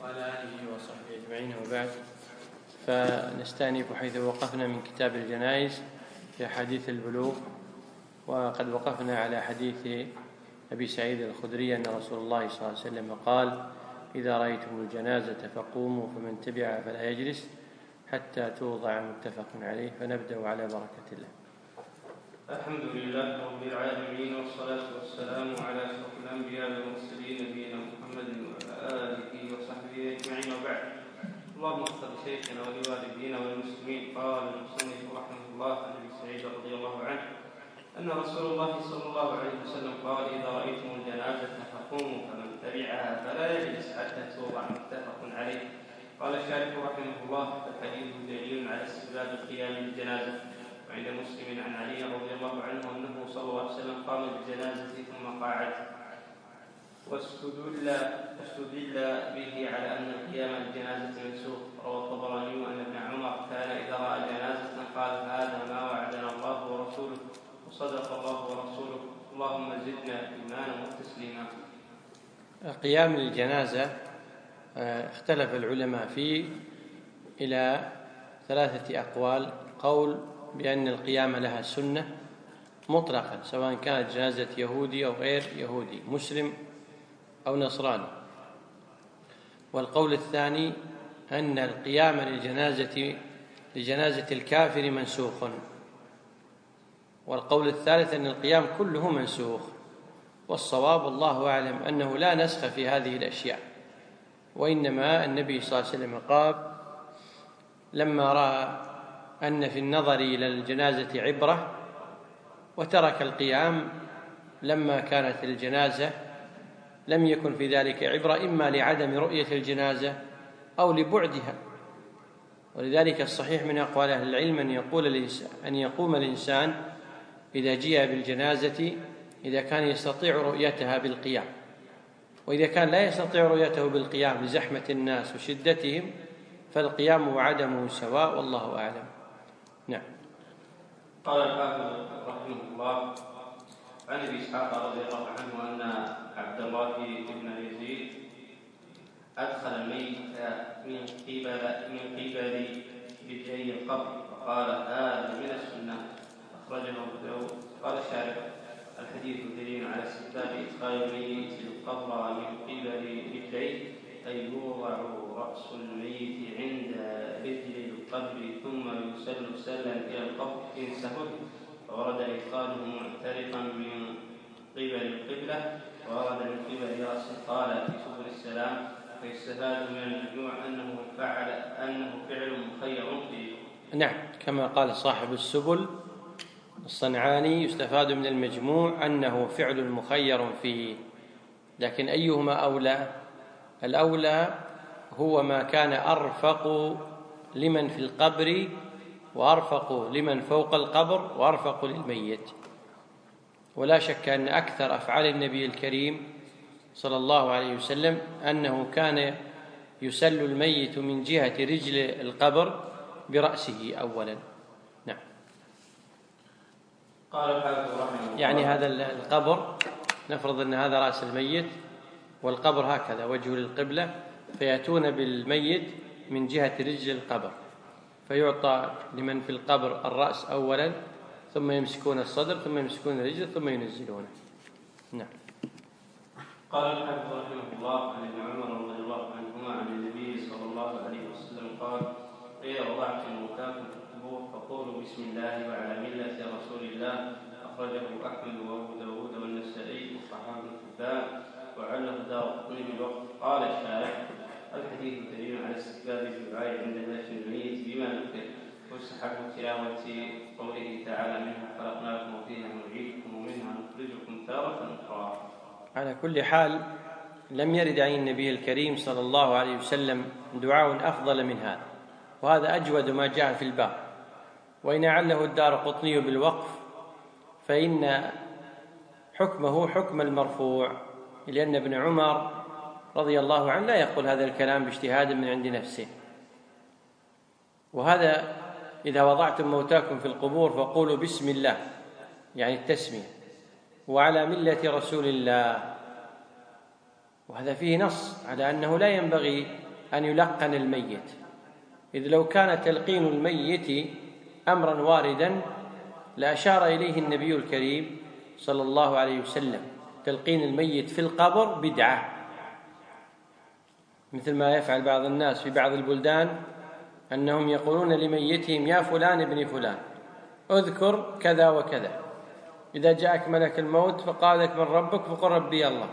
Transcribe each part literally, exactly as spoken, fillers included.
وعلى آله وصحبه أجمعين، وبعد، فنستأنف حيث وقفنا من كتاب الجنائز في حديث البلوغ. وقد وقفنا على حديث أبي سعيد الخدري أن رسول الله صلى الله عليه وسلم قال: إذا رأيتم الجنازة فقوموا، فمن تبعها فلا يجلس حتى توضع، متفق عليه. فنبدأ على بركة الله. الحمد لله رب العالمين، والصلاة والسلام على أشرف الأنبياء والمرسلين نبينا محمد وعلى آله وصحبه أجمعين، وبعد. اللهم اغفر لشيخنا ولوالدينا والمسلمين. قال المصنف رحمه الله عن أبي سعيد رضي الله عنه أن رسول الله صلى الله عليه وسلم قال: إذا رأيتم الجنازة فقوموا، فمن تبعها فلا يجلس حتى توضع، متفق عليه. قال الشارح رحمه الله: فالحديث دليل على استحباب القيام بالجنازة. وعند مسلم عن علي رضي الله عنه أنه صلى الله عليه وسلم قام بالجنازة ثم قعد، واستدل استدل به على أن القيام بالجنازة منسوخ. روى الطبراني أن ابن عمر كان إذا رأى جنازة قال: هذا ما وعدنا الله ورسوله، وصدق الله ورسوله، اللهم زدنا إيمانا وتسليما. القيام للجنازة اختلف العلماء فيه إلى ثلاثة أقوال. قول بأن القيام لها سنة مطلقا، سواء كانت جنازة يهودي أو غير يهودي، مسلم أو نصراني. والقول الثاني أن القيام للجنازة لجنازة الكافر منسوخ. والقول الثالث أن القيام كله منسوخ. والصواب والله أعلم أنه لا نسخ في هذه الأشياء، وإنما النبي صلى الله عليه وسلم قال لما رأى أن في النظر إلى الجنازة عبرة وترك القيام لما كانت الجنازة، لم يكن في ذلك عبرة، إما لعدم رؤية الجنازة أو لبعدها. ولذلك الصحيح من أقوال أهل العلم أن يقول أن يقوم الإنسان إذا جاء بالجنازة إذا كان يستطيع رؤيتها بالقيام، وإذا كان لا يستطيع رؤيته بالقيام لزحمة الناس وشدتهم فالقيام وعدمه سواء، والله أعلم. نعم. قال الحافظ رحمه الله عن ابي اسحاق رضي الله عنه ان عبد الله بن يزيد ادخل الميت من قبل من قبل رجلي القبر فقال: هذا من السنه، اخرجه ابو داود. قال الشارح: الحديث دليل على استحباب ادخال الميت القبر من قبل رجليه، اي يوضع راس الميت عند رجل القبر ثم يسل سلا الى القبر ان سهل. فورد ادخاله معترقا من قبل القبله، وورد من قبل راسه. قال في سبل السلام: فيستفاد من المجموع انه فعل انه فعل مخير فيه. نعم، كما قال صاحب السبل الصنعاني: يستفاد من المجموع أنه فعل مخير فيه. لكن أيهما أولى؟ الأولى هو ما كان أرفق لمن في القبر، وأرفق لمن فوق القبر، وأرفق للميت. ولا شك أن أكثر أفعال النبي الكريم صلى الله عليه وسلم أنه كان يسل الميت من جهة رجل القبر برأسه أولا. نعم. قال الحافظ رحمه الله: يعني هذا القبر، نفرض أن هذا رأس الميت والقبر هكذا وجهه للقبلة، فيأتون بالميت من جهة رجل القبر، فيعطى لمن في القبر الرأس أولا، ثم يمسكون الصدر، ثم يمسكون الرجل، ثم ينزلونه. نعم. قال الحافظ رحمه الله عن ابن عمر رضي الله عنهما عن النبي صلى الله عليه وسلم قال: إذا وضعتم موتاكم في القبور فقولوا بسم الله وعلى ملة رسول الله، أخرجه أحمد وأبو داود والنسائي وصححه ابن حبان وعله الدارقطني بالوقت. قال الشارح: الحديث دليل على استحباب الدعاء عند دفن الميت بما ذكر، ويستحب تلاوة قوله تعالى: منها خلقناكم وفيها نعيدكم ومنها نخرجكم تارة أخرى. على كل حال لم يرد عن النبي الكريم صلى الله عليه وسلم دعاء أفضل من هذا، وهذا أجود ما جاء في الباب. وإن عله الدارقطني بالوقف فإن حكمه حكم المرفوع، لأن ابن عمر رضي الله عنه لا يقول هذا الكلام باجتهاد من عند نفسه. وهذا إذا وضعتم موتاكم في القبور فقولوا بسم الله، يعني التسمية، وعلى ملة رسول الله، وهذا فيه نص على أنه لا ينبغي أن يلقن الميت، إذ لو كان تلقين الميت أمرا واردا لأشار إليه النبي الكريم صلى الله عليه وسلم. تلقين الميت في القبر بدعة، مثل ما يفعل بعض الناس في بعض البلدان، أنهم يقولون لميتهم يا فلان ابن فلان اذكر كذا وكذا، إذا جاءك ملك الموت فقال لك من ربك فقل ربي الله.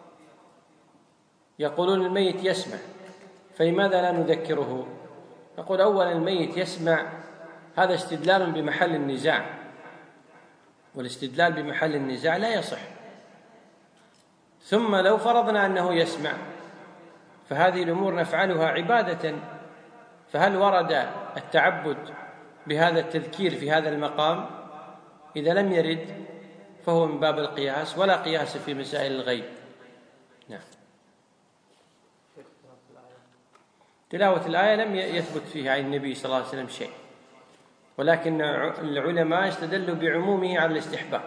يقولون الميت يسمع، فلماذا لا نذكره؟ نقول أولا الميت يسمع، هذا استدلال بمحل النزاع، والاستدلال بمحل النزاع لا يصح. ثم لو فرضنا أنه يسمع فهذه الأمور نفعلها عبادة، فهل ورد التعبد بهذا التذكير في هذا المقام؟ إذا لم يرد فهو من باب القياس، ولا قياس في مسائل الغيب. نعم. تلاوة الآية لم يثبت فيها عن النبي صلى الله عليه وسلم شيء، ولكن العلماء استدلوا بعمومه على الاستحباب،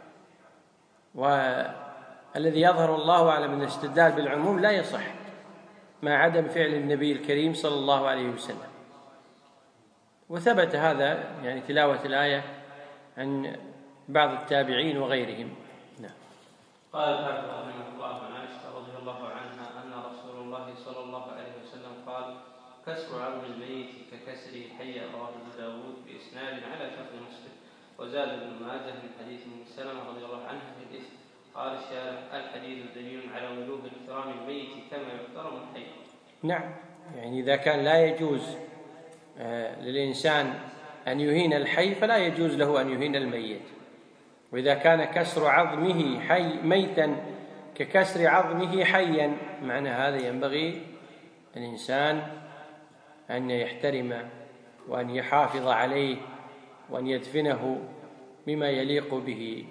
والذي يظهر الله أعلم من الاستدلال بالعموم لا يصح مع عدم فعل النبي الكريم صلى الله عليه وسلم. وثبت هذا يعني تلاوة الآية عن بعض التابعين وغيرهم. نعم. قال الحافظ رحمه الله عن عائشة رضي الله عنها أن رسول الله صلى الله عليه وسلم قال: كسر عظم الميت ككسره حيا، رواه أبو داود بإسناد على شرط مسلم. وزاد ابن ماجه من حديث ام سلمة رضي الله عنها في الإثم. قال الشارح: الحديث دليل على وجوب احترام الميت كما يحترم الحي. نعم، يعني إذا كان لا يجوز آه للإنسان أن يهين الحي فلا يجوز له أن يهين الميت. وإذا كان كسر عظمه حي ميتا ككسر عظمه حيا، معنى هذا ينبغي الإنسان أن يحترم وأن يحافظ عليه وأن يدفنه بما يليق به.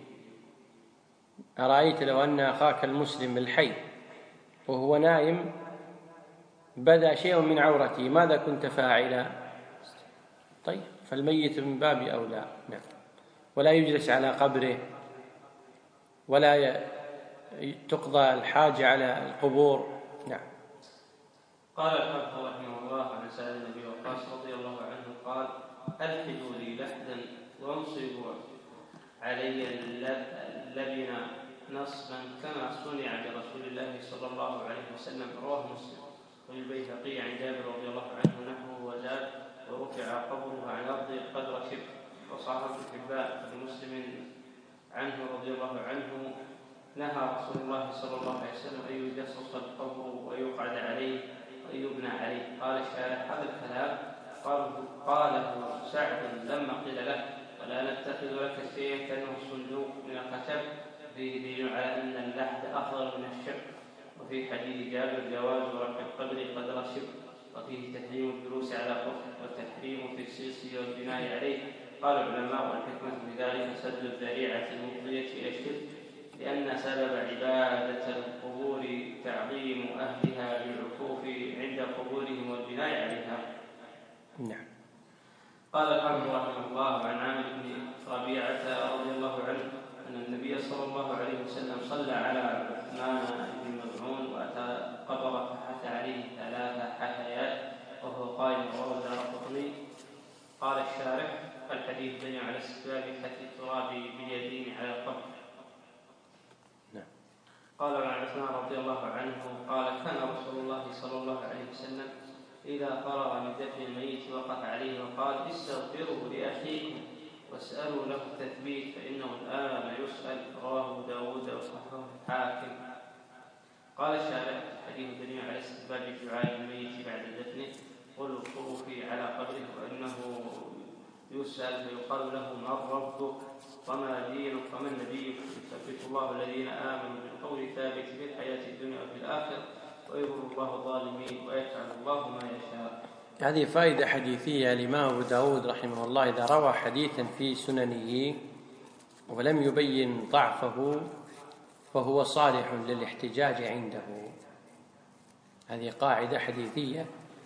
أرأيت لو أن أخاك المسلم الحي وهو نائم بدا شيء من عورته ماذا كنت فاعلا؟ طيب، فالميت من باب أولى. نعم. ولا يجلس على قبره، ولا تقضى الحاجة على القبور. نعم. قال الحافظ رحمه الله عن سعد بن ابي وقاص رضي الله عنه قال: الحدوا لي لحدا وانصبوا علي اللبن نصبا كما صنع برسول الله صلى الله عليه وسلم، رواه مسلم. وللبيهقي عن جابر رضي الله عنه نحوه وزاد: ورفع قبره عن الارض قدر شبر. وصححه ابن حبان لمسلم عنه رضي الله عنه: نهى رسول الله صلى الله عليه وسلم ان يجسس القبر ويقعد عليه ويبنى عليه. قال الشارح: هذا الكلام قاله سعد لما قيل له: ولا نتخذ لك شيئا كانه صندوق من الخشب، فيه دليل على ان اللحد افضل من الشق. وفي حديث جابر جواز رفع القبر قدر الشق، وفيه تحريم الجلوس على قبر وتحريم تجسيسه والبناء عليه. قال العلماء: والحكمة في ذلك سد الذريعة المفضية إلى الشرك، لأن سبب عبادة القبور تعظيم أهلها بالعكوف عند قبورهم والبناء عليها. نعم. قال الحافظ رحمه الله عن عامر بن ربيعة رضي الله عنه أن النبي صلى الله عليه وسلم صلى على عثمان بن مظعون وأتى قبر فحث عليه ثلاث حثيات وهو قائم، رواه الدارقطني. قال الشارح: الحديث دليل على استحباب حث التراب باليدين على القبر. نعم. قال عن عثمان رضي الله عنه قال: كان رسول الله صلى الله عليه وسلم إذا فرغ من دفن الميت وقف عليه وقال: استغفروا لأخيكم واسألوا له التثبيت فإنه الآن يسأل، رواه داود وصححه الحاكم. قال الشارع: الحديث دليل على استحباب دعاء الميت بعد دفنه والوقوف على قبره، وأنه يسأل فيقال له: من ربك وما دينك ومن نبيك، يثبت الله الذين آمنوا بالقول الثابت في الحياة الدنيا وفي الآخرة ويضر الله الظالمين ويفعل الله ما يشاء. هذه فائدة حديثية. الإمام أبو داود رحمه الله إذا روى حديثا في سننه ولم يبين ضعفه فهو صالح للاحتجاج عنده. هذه قاعدة حديثية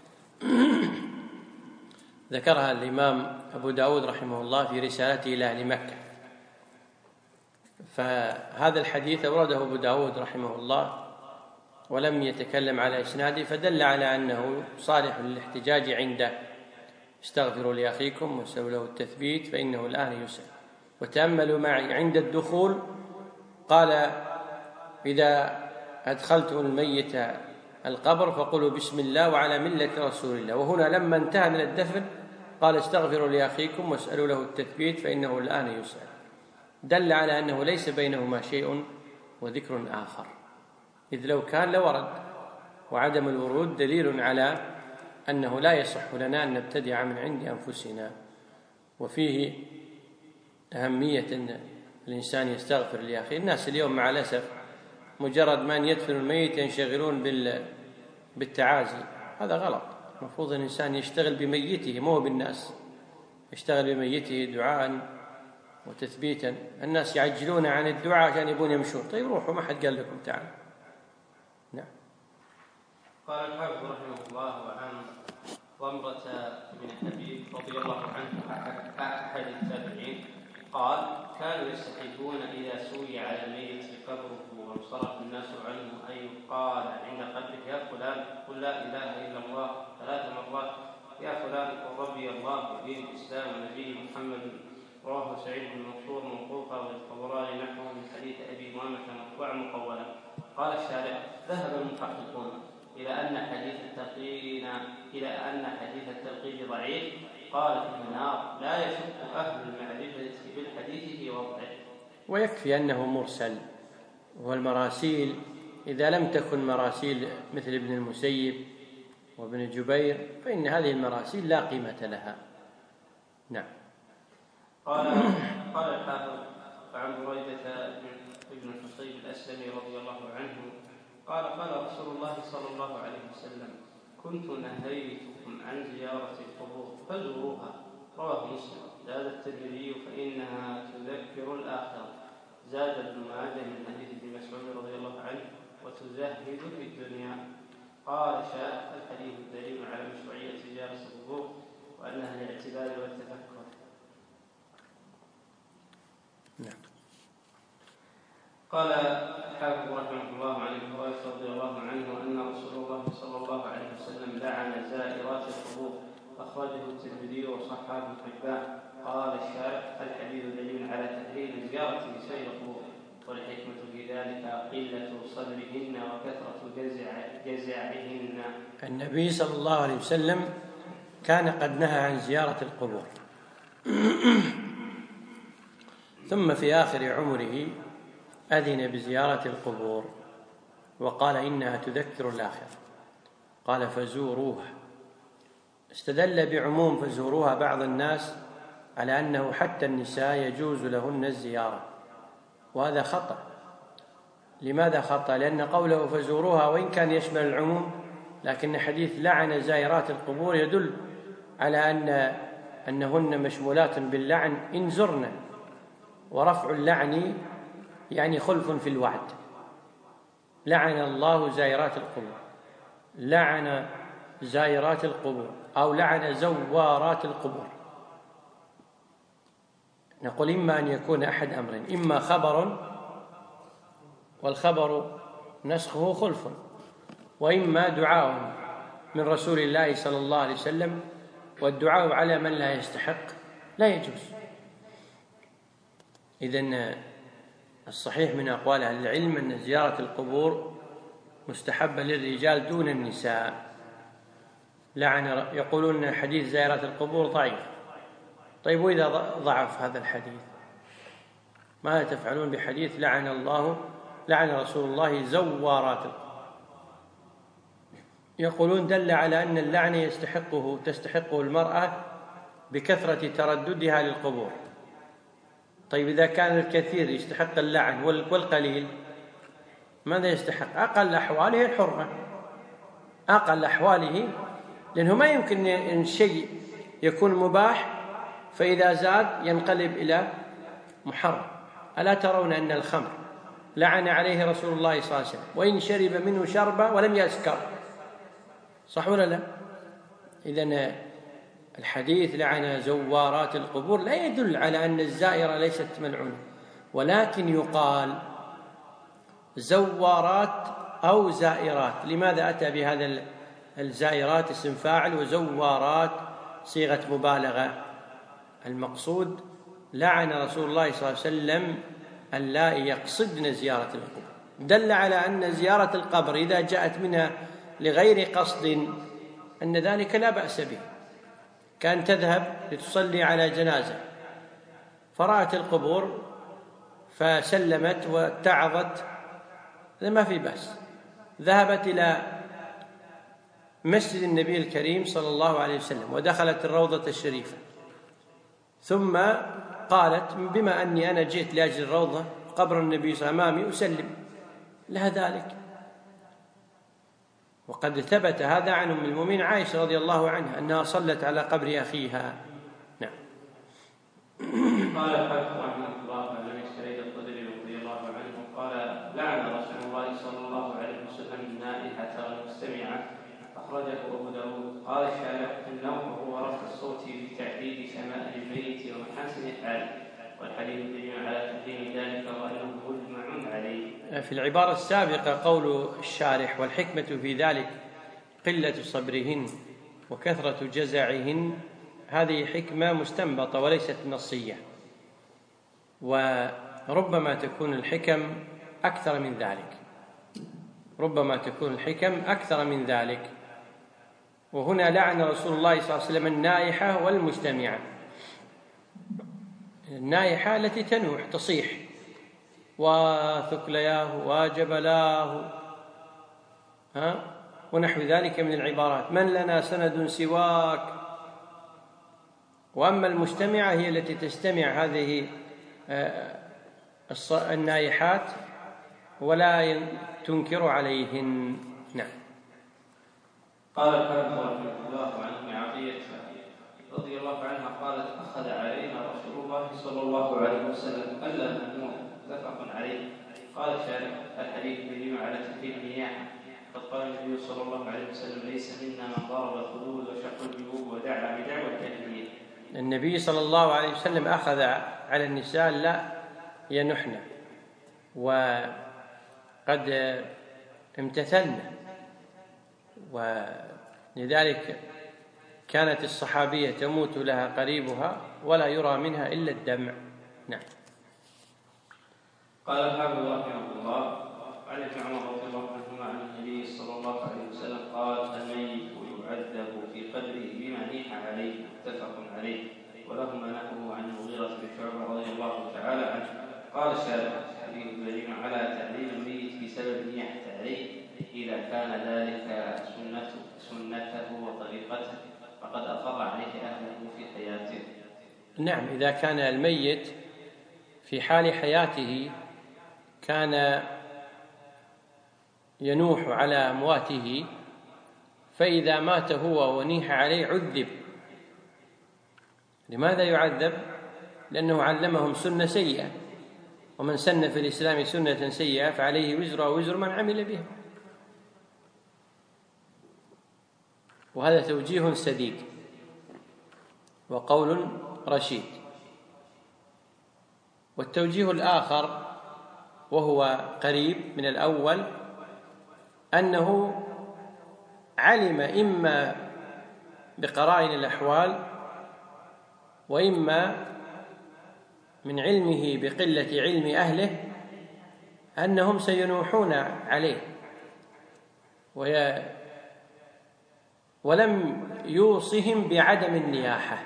ذكرها الإمام أبو داود رحمه الله في رسالته إلى أهل مكة. فهذا الحديث أورده أبو داود رحمه الله ولم يتكلم على إسناده، فدل على أنه صالح للاحتجاج عنده. استغفروا لأخيكم واسألوا له التثبيت فإنه الآن يسأل. وتأملوا معي عند الدخول قال: إذا أدخلتم الميت القبر فقولوا بسم الله وعلى ملة رسول الله. وهنا لما انتهى من الدفن قال: استغفروا لأخيكم واسألوا له التثبيت فإنه الآن يسأل. دل على أنه ليس بينهما شيء وذكر آخر، إذ لو كان لورد، وعدم الورود دليل على أنه لا يصح لنا أن نبتدع من عند أنفسنا. وفيه أهمية أن الإنسان يستغفر لأخيه. الناس اليوم مع الأسف مجرد ما أن يدفن الميت ينشغلون بالتعازي، هذا غلط. المفروض أن الإنسان يشتغل بميته مو بالناس، يشتغل بميته دعاء وتثبيتا. الناس يعجلون عن الدعاء عشان يبون يمشون. طيب روحوا، ما حد قال لكم تعالوا. نعم. قال الحافظ رحمه الله عن ضمرة بن حبيب رضي الله عنه أحد التابعين قال: كانوا يستحبون إذا سوي على الميت قبره وانصرف الناس عنه أن يقال عند قبره: يا فلان قل لا إله إلا الله ثلاث مرات، يا فلان قل ربي الله ودين الإسلام ونبيه محمد. رواه سعيد بن منصور موقوفا والطبراني نحوه من حديث أبي أمامة مرفوعا مقولا. قال الشارع: ذهب المحققون إلى أن حديث التلقين إلى أن حديث التلقين ضعيف. قال في المنار: لا يشك أهل المعرفة بالحديث في وضعه. ويكفي أنه مرسل. والمراسيل إذا لم تكن مراسيل مثل ابن المسيب وابن جبير فإن هذه المراسيل لا قيمة لها. نعم. قال قال الحافظ عن بريدة بن الحصيب الأسلمي رضي الله عنه قال: قال رسول الله صلى الله عليه وسلم: كنت نهيتكم عن زيارة القبور فزوروها. رواه مسلم. زاد الترمذي: فإنها تذكر الآخرة. زاد ابن ماجه من حديث ابن مسعود رضي الله عنه: وتزهد في الدنيا. قال شاء: الحديث دليل على مشروعية زيارة القبور وأنها الاعتبار والتفكر. نعم. قال الحافظ رحمه الله عن ابي هريره رضي الله عنه ان رسول الله صلى الله عليه وسلم لعن زائرات القبور. اخرجه الترمذي وصححه ابن حبان. قال الشارح: الحديث دليل على تحريم زياره نساء القبور، والحكمه في ذلك قله صدرهن وكثره جزع جزعهن. النبي صلى الله عليه وسلم كان قد نهى عن زياره القبور ثم في آخر عمره أذن بزيارة القبور وقال: إنها تذكر الآخرة. قال: فزوروها. استدل بعموم فزوروها بعض الناس على أنه حتى النساء يجوز لهن الزيارة، وهذا خطأ. لماذا خطأ؟ لأن قوله فزوروها وإن كان يشمل العموم، لكن حديث لعن زائرات القبور يدل على أن أنهن مشمولات باللعن إن زرن. ورفع اللعن يعني خلف في الوعد. لعن الله زائرات القبور، لعن زائرات القبور، أو لعن زوارات القبور. نقول إما أن يكون أحد أمرين: إما خبر والخبر نسخه خلف، وإما دعاء من رسول الله صلى الله عليه وسلم، والدعاء على من لا يستحق لا يجوز. إذن الصحيح من أقوال أهل العلم أن زيارة القبور مستحبة للرجال دون النساء. لعن يقولون حديث زيارة القبور ضعيف. طيب وإذا ضعف هذا الحديث ماذا تفعلون بحديث لعن الله لعن رسول الله زوارات القبور؟ يقولون دل على أن اللعن يستحقه تستحقه المرأة بكثرة ترددها للقبور. طيب إذا كان الكثير يستحق اللعن والقليل ماذا يستحق؟ أقل أحواله الحرمة، أقل أحواله، لأنه ما يمكن أن شيء يكون مباح فإذا زاد ينقلب إلى محرم. ألا ترون أن الخمر لعن عليه رسول الله صلى الله عليه وسلم وإن شرب منه شربة ولم يسكر؟ صح ولا لا؟ إذن الحديث لعن زوارات القبور لا يدل على أن الزائرة ليست ملعونة، ولكن يقال زوارات أو زائرات. لماذا أتى بهذا الزائرات اسم فاعل وزوارات صيغة مبالغة؟ المقصود لعن رسول الله صلى الله عليه وسلم اللائي يقصدن زيارة القبور، دل على أن زيارة القبر إذا جاءت منها لغير قصد أن ذلك لا بأس به، كان تذهب لتصلي على جنازة فرأت القبور فسلمت واتعظت، هذا ما في بأس. ذهبت إلى مسجد النبي الكريم صلى الله عليه وسلم ودخلت الروضة الشريفة، ثم قالت بما أني أنا جئت لأجل الروضة قبر النبي صلى الله عليه وسلم أمامي أسلم لها ذلك. وقد ثبت هذا عن أم المؤمنين عائشة رضي الله عنها أنها صلت على قبر أخيها. نعم. قال الحافظ رحمه الله عن ابي سعيد الخدري رضي الله عنه قال لعن رسول الله صلى الله عليه وسلم النائحة والمستمعة، أخرجه أبو داود. قال الشارع النوم هو رفع الصوت بتعديد سماء الميت ومحاسن حاله، والحديث يدل على تحريم ذلك وأنه مجمع عليه. في العبارة السابقة قول الشارح والحكمة في ذلك قلة صبرهن وكثرة جزعهن، هذه حكمة مستنبطة وليست نصية، وربما تكون الحكم أكثر من ذلك، ربما تكون الحكم أكثر من ذلك. وهنا لعن رسول الله صلى الله عليه وسلم النائحة والمستمعة. النائحة التي تنوح تصيح وثكلياه وجبلاه ها ونحو ذلك من العبارات، من لنا سند سواك. وأما المستمعة هي التي تستمع هذه النائحات ولا تنكر عليهن. نعم. قال الحافظ رحمه الله عن ام عطية رضي الله عنها قالت أخذ علينا رسول الله صلى الله عليه وسلم ألا نموت، متفق عليه. قال الشارع الحديث يدل على تحريم النياحة، قد قال النبي صلى الله عليه وسلم ليس منا من ضرب الخدود وشق الجيوب ودعا بدعوى الجاهلية. النبي صلى الله عليه وسلم أخذ على النساء لا ينحن، وقد امتثلن، ولذلك كانت الصحابية تموت لها قريبها ولا يرى منها إلا الدمع. نعم. قال الحافظ رحمه الله عن ابن عمر رضي الله عنهما عن النبي صلى الله عليه وسلم قال الميت يعذب في قبره بما نيح عليه، متفق عليه. ولهما نحوه عن المغيرة بن شعبة رضي الله تعالى عنه. قال الشارع حديث دليل على تعليل الميت بسبب نياحة عليه إذا كان ذلك سنته, سنته وطريقته فقد أقر عليه أهله في حياته. نعم، إذا كان الميت في حال حياته كان ينوح على أمواته، فإذا مات هو ونيح عليه عذب. لماذا يعذب؟ لأنه علمهم سنة سيئة، ومن سن في الإسلام سنة سيئة فعليه وزر ووزر من عمل بها. وهذا توجيه سديد وقول رشيد. والتوجيه الآخر وهو قريب من الأول أنه علم إما بقرائن الأحوال وإما من علمه بقلة علم أهله أنهم سينوحون عليه، ولم يوصهم بعدم النياحة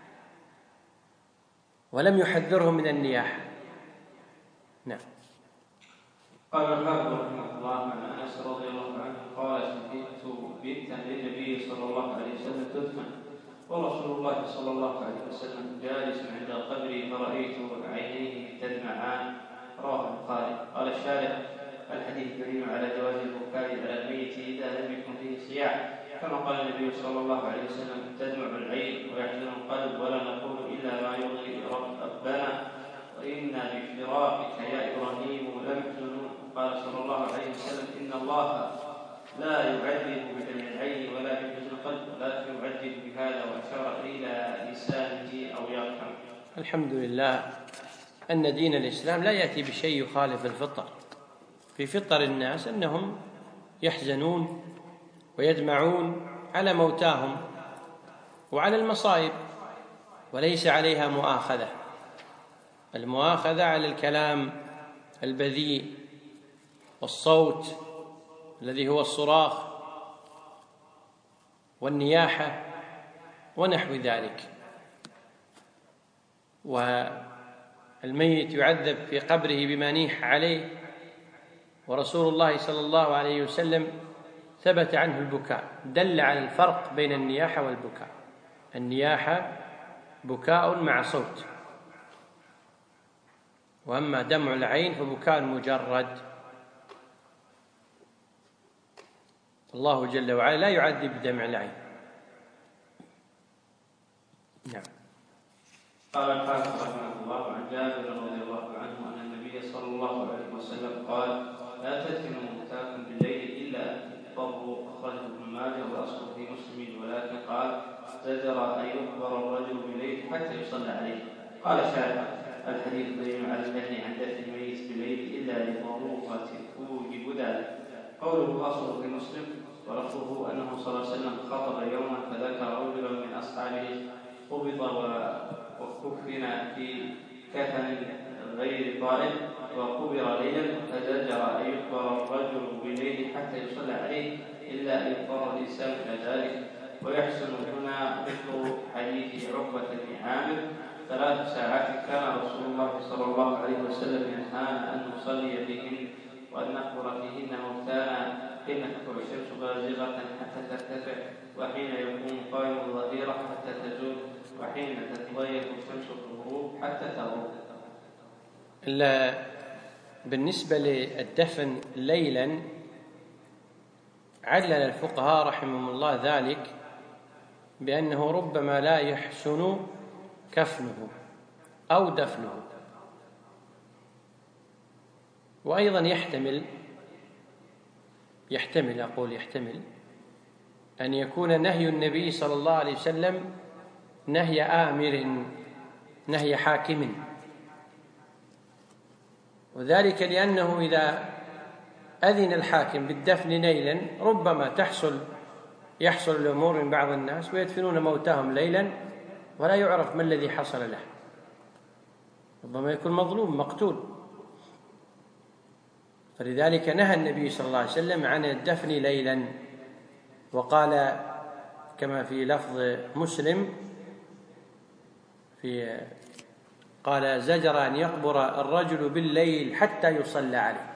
ولم يحذرهم من النياحة. نعم. قال الحافظ رحمه الله عن أنس رضي الله عنه قال شهدت بنتا للنبي صلى الله عليه وسلم تدفن ورسول الله صلى الله عليه وسلم جالس عند قبري فرأيت عينيه تدمعان، رواه البخاري. قال الشارح الحديث دليل على جواز البكاء على الميت إذا لم يكن فيه صياح، كما قال النبي صلى الله عليه وسلم تدمع العين ويحزن القلب ولا نقول إلا ما يرضي ربنا وإنا بفراقك يا إبراهيم لمحزنون. قال صلى الله عليه وسلم إن الله لا يعذب بدمع العين ولا بحزن القلب ولكن يعذب بهذا، وأشار إلى لسانه أو يرحم. الحمد لله أن دين الإسلام لا يأتي بشيء يخالف الفطر. في فطر الناس أنهم يحزنون ويدمعون على موتاهم وعلى المصائب، وليس عليها مؤاخذة. المؤاخذة على الكلام البذيء والصوت الذي هو الصراخ والنياحة ونحو ذلك. والميت يعذب في قبره بما نيح عليه، ورسول الله صلى الله عليه وسلم ثبت عنه البكاء، دل على الفرق بين النياحة والبكاء. النياحة بكاء مع صوت، وأما دمع العين فبكاء مجرد. الله جل وعلا لا يعذب بدمع العين. نعم. قال الحافظ رحمه الله عن جابر رضي الله عنه أن النبي صلى الله عليه وسلم قال: لا تدفنوا موتاكم بالليل إلا أن تضطروا، أخرجه ابن ماجه وأصله في مسلم، ولكن قال: زجر أن يقبر الرجل بالليل حتى يصلى عليه. قال شاعر: الحديث دليل على النهي عن دفن الميت بالليل إلا لضرورة توجب ذلك. قوله أصله في مسلم ولفظه أنه صلى الله عليه وسلم خطب يوما فذكر رجلا من أصحابه قبض وكفن في كفن غير طائل وقبر ليلا، فزجر أن يقبر الرجل بالليل حتى يصلى عليه إلا أن يضطر الإنسان إلى ذلك. ويحسن هنا مثل حديث عقبة بن عامر: ثلاث ساعات كان رسول الله صلى الله عليه وسلم ينهانا أن نصلي فيهن وأن نقبر فيهن موتانا، حين تطلع الشمس بازغة حتى ترتفع، وحين يكون قائم الظهيرة حتى تزول، وحين تتضيق الشمس في الغروب حتى تغرب. بالنسبة للدفن ليلا، علل الفقهاء رحمهم الله ذلك بأنه ربما لا يحسن كفنه أو دفنه. وأيضا يحتمل يحتمل أقول يحتمل أن يكون نهي النبي صلى الله عليه وسلم نهي آمر، نهي حاكم، وذلك لأنه إذا أذن الحاكم بالدفن ليلا ربما تحصل يحصل الأمور من بعض الناس ويدفنون موتاهم ليلا ولا يعرف ما الذي حصل له، ربما يكون مظلوم مقتول. فلذلك نهى النبي صلى الله عليه وسلم عن الدفن ليلا، وقال كما في لفظ مسلم في قال: زجر أن يقبر الرجل بالليل حتى يصلى عليه.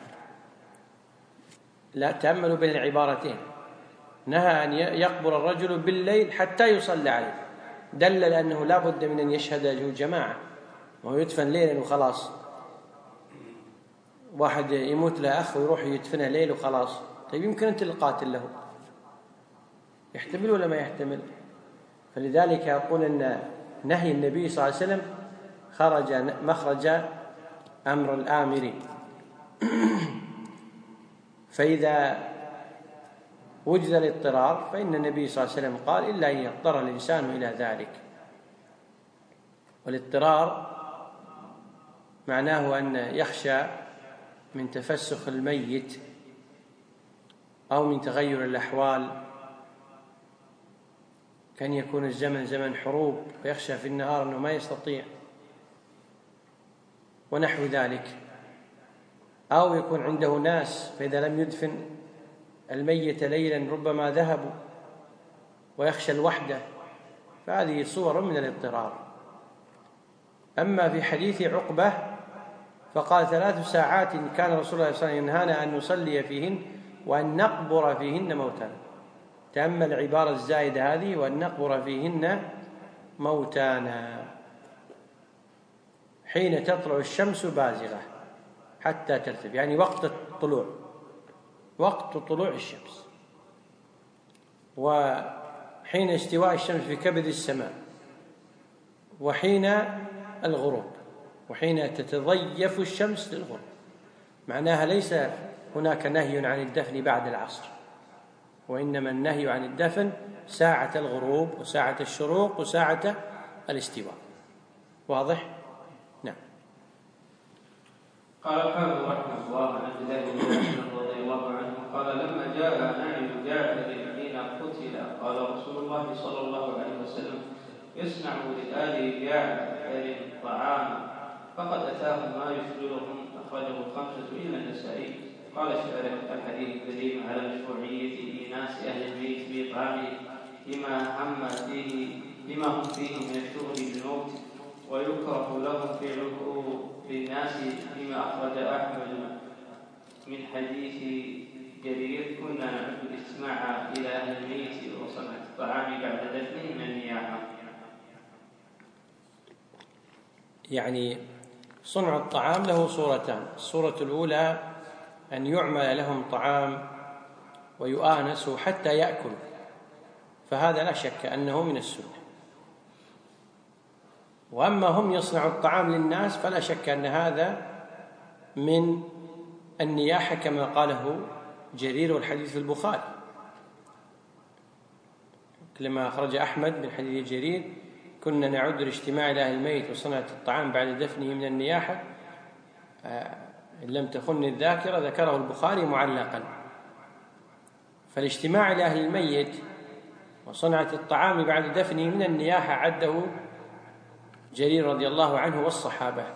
لا تأملوا بين العبارتين، نهى أن يقبر الرجل بالليل حتى يصلى عليه، دل أنه لا بد من أن يشهد له جماعة، وهو يدفن ليلا وخلاص. واحد يموت له أخ ويروح يدفنه ليل وخلاص، طيب يمكن أنت القاتل له، يحتمل ولا ما يحتمل؟ فلذلك يقول أن نهي النبي صلى الله عليه وسلم خرج مخرج أمر الآمر. فإذا وجد الاضطرار فإن النبي صلى الله عليه وسلم قال: إلا أن يضطر الإنسان إلى ذلك. والاضطرار معناه أن يخشى من تفسخ الميت أو من تغير الأحوال، كان يكون الزمن زمن حروب ويخشى في النهار أنه ما يستطيع ونحو ذلك، أو يكون عنده ناس فإذا لم يدفن الميت ليلا ربما ذهبوا ويخشى الوحدة، فهذه صور من الاضطرار. أما في حديث عقبة فقال: ثلاث ساعات كان رسول الله صلى الله عليه وسلم ينهانا أن نصلي فيهن وأن نقبر فيهن موتانا. تأمل العبارة الزائدة هذه: وأن نقبر فيهن موتانا، حين تطلع الشمس بازغة حتى ترتفع، يعني وقت الطلوع، وقت طلوع الشمس، وحين استواء الشمس في كبد السماء، وحين الغروب، وحين تتضيف الشمس للغروب. معناها ليس هناك نهي عن الدفن بعد العصر، وإنما النهي عن الدفن ساعة الغروب وساعة الشروق وساعة الاستواء. واضح؟ نعم. قال الحافظ رحمه الله عن عبد الله بن مسعود رضي الله عنه قال: لما جاء نعي جعفر حين قتل قال رسول الله صلى الله عليه وسلم يصنع لآل جعفر طعاما فقد أتاهم ما يشغلهم أخرجه الخمسة إلا النسائي. قال الشارح الحديث دليل على مشروعية إيناس أهل البيت بإطعامه لما هم فيه لما هم فيه من الشغل بالموت، ويكره لهم فعله للناس لما أخرج أحمد من حديث جرير كنا نعد الاستماع إلى أهل الميت وصنعة الطعام بعد دفنه من النياحة. يعني صنع الطعام له صورتان: الصورة الأولى أن يعمل لهم طعام ويؤانسوا حتى يأكلوا، فهذا لا شك أنه من السنة. وأما هم يصنعوا الطعام للناس فلا شك أن هذا من النياحة كما قاله جرير والحديث في البخاري، لما أخرج أحمد من حديث جرير كنا نعد الاجتماع إلى أهل الميت وصنعة الطعام بعد دفنه من النياحة، إن لم تخن الذاكرة ذكره البخاري معلقا. فالاجتماع إلى أهل الميت وصنعة الطعام بعد دفنه من النياحة عده جرير رضي الله عنه والصحابة.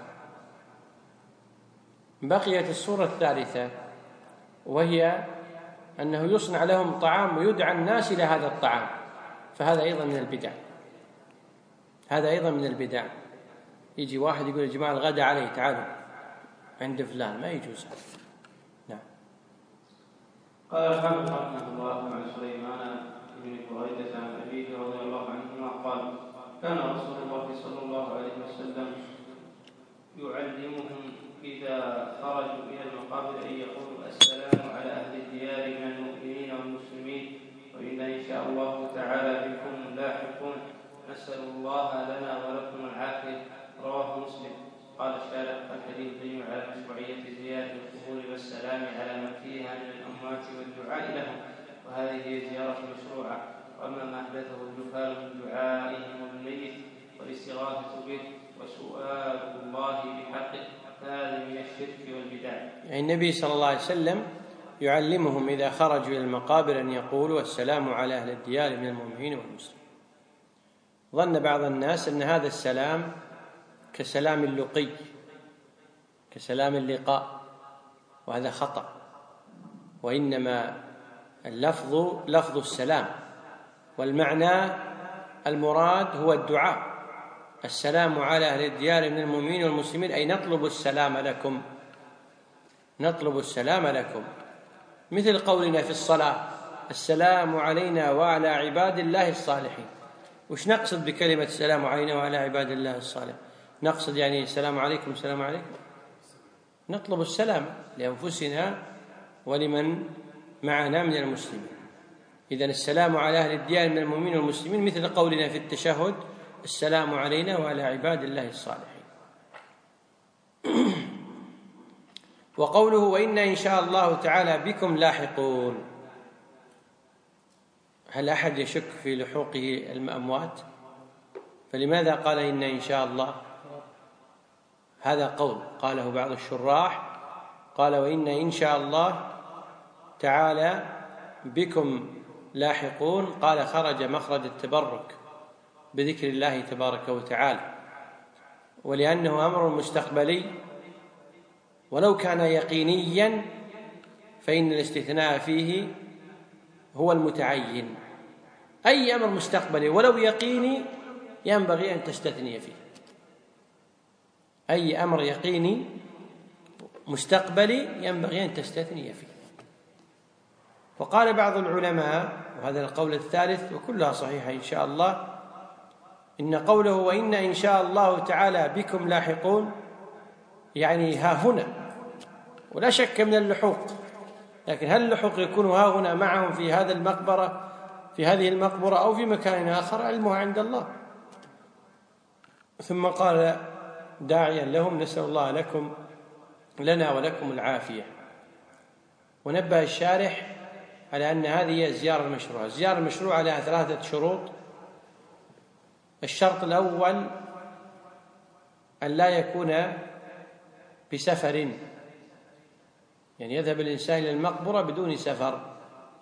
بقيت الصورة الثالثة وهي أنه يصنع لهم طعام ويدعى الناس إلى هذا الطعام، فهذا أيضا من البدع. هذا أيضا من البدع. يجي واحد يقول يا جماعة الغداء عليه تعالوا عند فلان، ما يجوز هذا. نعم. قال الحافظ رحمه الله عن سليمان بن بريدة عن أبيه رضي الله عنهما قال كان رسول الله صلى الله عليه وسلم يعلمهم إذا خرجوا إلى المقابر أن يقولوا السلام على أهل الديار من المؤمنين والمسلمين وإنا إن شاء الله تعالى بكم لاحقون نسأل الله لنا ولكم العافية. رواه مسلم. قال الشارح الحديث دليل على مشروعية زيارة القبور والسلام على من فيها من الأموات والدعاء لهم، وهذه هي زيارة مشروعة. وأما ما أحدثه الجهال من دعائهم بالميت والاستغاثة به وسؤال الله بحقه فهذا من الشرك والبدع. يعني النبي صلى الله عليه وسلم يعلمهم إذا خرجوا إلى المقابر أن يقولوا السلام على أهل الديار من المؤمنين والمسلمين. ظن بعض الناس أن هذا السلام كسلام اللقي، كسلام اللقاء، وهذا خطأ. وإنما اللفظ لفظ السلام، والمعنى المراد هو الدعاء. السلام على أهل الديار من المؤمنين والمسلمين أي نطلب السلام لكم، نطلب السلام لكم، مثل قولنا في الصلاة السلام علينا وعلى عباد الله الصالحين. وش نقصد بكلمة السلام علينا وعلى عباد الله الصالحين؟ نقصد يعني السلام عليكم السلام عليكم، نطلب السلام لأنفسنا ولمن معنا من المسلمين. إذن السلام على أهل الديار من المؤمنين والمسلمين مثل قولنا في التشهد السلام علينا وعلى عباد الله الصالحين. وقوله وإنا إن شاء الله تعالى بكم لاحقون، هل أحد يشك في لحوقه الأموات؟ فلماذا قال إنا إن شاء الله؟ هذا قول قاله بعض الشراح، قال وإنا إن شاء الله تعالى بكم لاحقون، قال خرج مخرج التبرك بذكر الله تبارك وتعالى، ولأنه أمر مستقبلي ولو كان يقينيا فإن الاستثناء فيه هو المتعين. أي أمر مستقبلي ولو يقيني ينبغي أن تستثني فيه. أي أمر يقيني مستقبلي ينبغي أن تستثني فيه. وقال بعض العلماء، وهذا القول الثالث وكلها صحيحة إن شاء الله، إن قوله وإن إن شاء الله تعالى بكم لاحقون يعني ها هنا، ولا شك من اللحوق، لكن هل اللحوق يكون ها هنا معهم في هذا المقبرة في هذه المقبرة أو في مكان آخر؟ علمها عند الله. ثم قال داعيا لهم نسأل الله لكم لنا ولكم العافية. ونبه الشارح على أن هذه هي الزيارة المشروعة. الزيارة المشروعة لها ثلاثة شروط. الشرط الأول أن لا يكون بسفر، يعني يذهب الإنسان إلى المقبرة بدون سفر،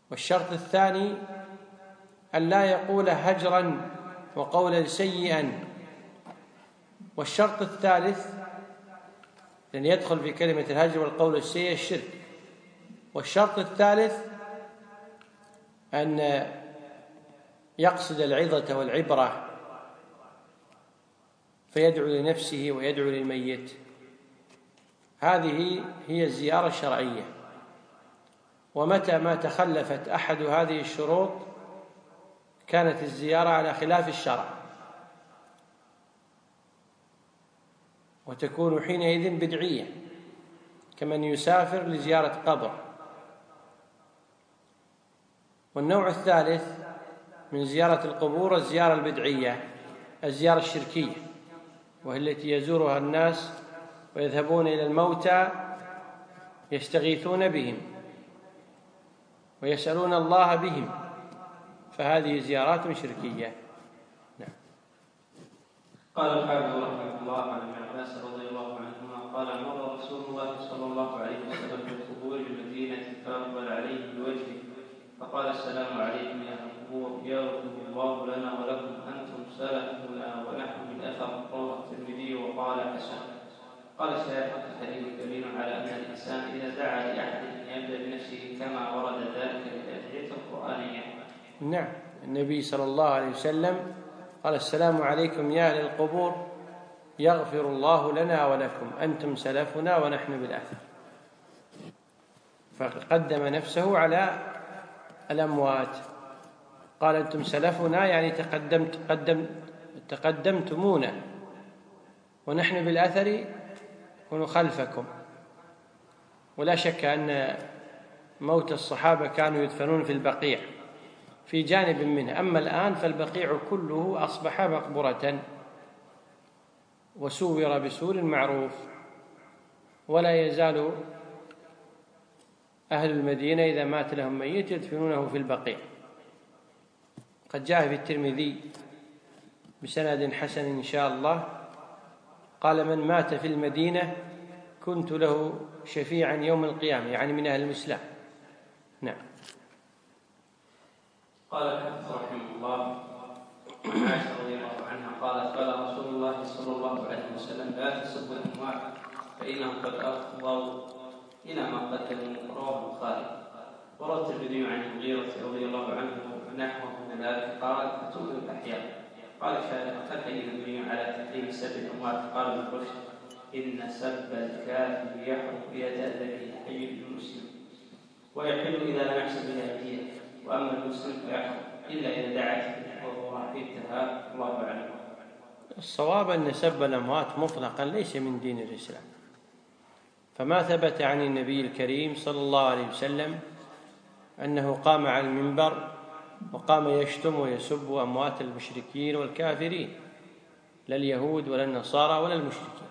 والشرط الثاني أن لا يقول هجرا وقولا سيئا. والشرط الثالث، لأن يدخل في كلمة الهجر والقول السيء الشرك. والشرط الثالث أن يقصد العظة والعبرة فيدعو لنفسه ويدعو للميت. هذه هي الزيارة الشرعية. ومتى ما تخلفت أحد هذه الشروط كانت الزيارة على خلاف الشرع، وتكون حينئذ بدعية، كمن يسافر لزيارة قبر. والنوع الثالث من زيارة القبور الزيارة البدعية، الزيارة الشركية، وهي التي يزورها الناس ويذهبون إلى الموتى يستغيثون بهم ويسألون الله بهم، فهذه زيارات شركية. نعم. قال الحافظ رحمه الله عن ابن عباس رضي الله عنهما قال: مر رسول الله صلى الله عليه وسلم في القبور بالمدينة فأقبل عليه بوجهه فقال: السلام عليكم يا أهل القبور، يغفر الله لنا ولكم، أنتم سلفنا ونحن من أثر. رواه الترمذي وقال حسن. قال الشيخ: الحديث دليل على أن الإنسان إذا دعا لأحد أن يبدأ بنفسه كما ورد ذلك في الأدعية القرآنية. نعم، النبي صلى الله عليه وسلم قال: السلام عليكم يا أهل القبور، يغفر الله لنا ولكم، أنتم سلفنا ونحن بالأثر. فقدم نفسه على الأموات، قال: أنتم سلفنا يعني تقدمت قدم تقدمتمونا، ونحن بالأثر نكون خلفكم. ولا شك أن موت الصحابة كانوا يدفنون في البقيع في جانب منه، أما الآن فالبقيع كله أصبح مقبرة وسور بسور معروف. ولا يزال أهل المدينة إذا مات لهم ميت يدفنونه في البقيع. قد جاء في الترمذي بسند حسن إن شاء الله قال: من مات في المدينة كنت له شفيعا يوم القيامة، يعني من أهل الإسلام. نعم. قال الحافظ رحمه الله عن عائشة رضي الله عنها قالت: قال رسول الله صلى الله عليه وسلم: لا تسبوا الأموات فإنهم قد أفضوا إلى ما قدموا. رواه البخاري. وروى الترمذي عن المغيرة رضي الله عنه نحوه من ذلك قال: فتؤمن الأحياء. قال الشارح: قد حديث النبي على تحريم سب الأموات. قال ابن رشد: إن سب الكافر يحرم إذا تأذى به حي المسلم، ويحل إذا لم يحسب به هدية، وأما المسلم فيحرم إلا إذا دعت وهو انتهى. الله أعلم. الصواب أن سب الأموات مطلقا ليس من دين الإسلام، فما ثبت عن النبي الكريم صلى الله عليه وسلم أنه قام على المنبر وقام يشتم ويسب أموات المشركين والكافرين، لا اليهود ولا النصارى ولا المشركين.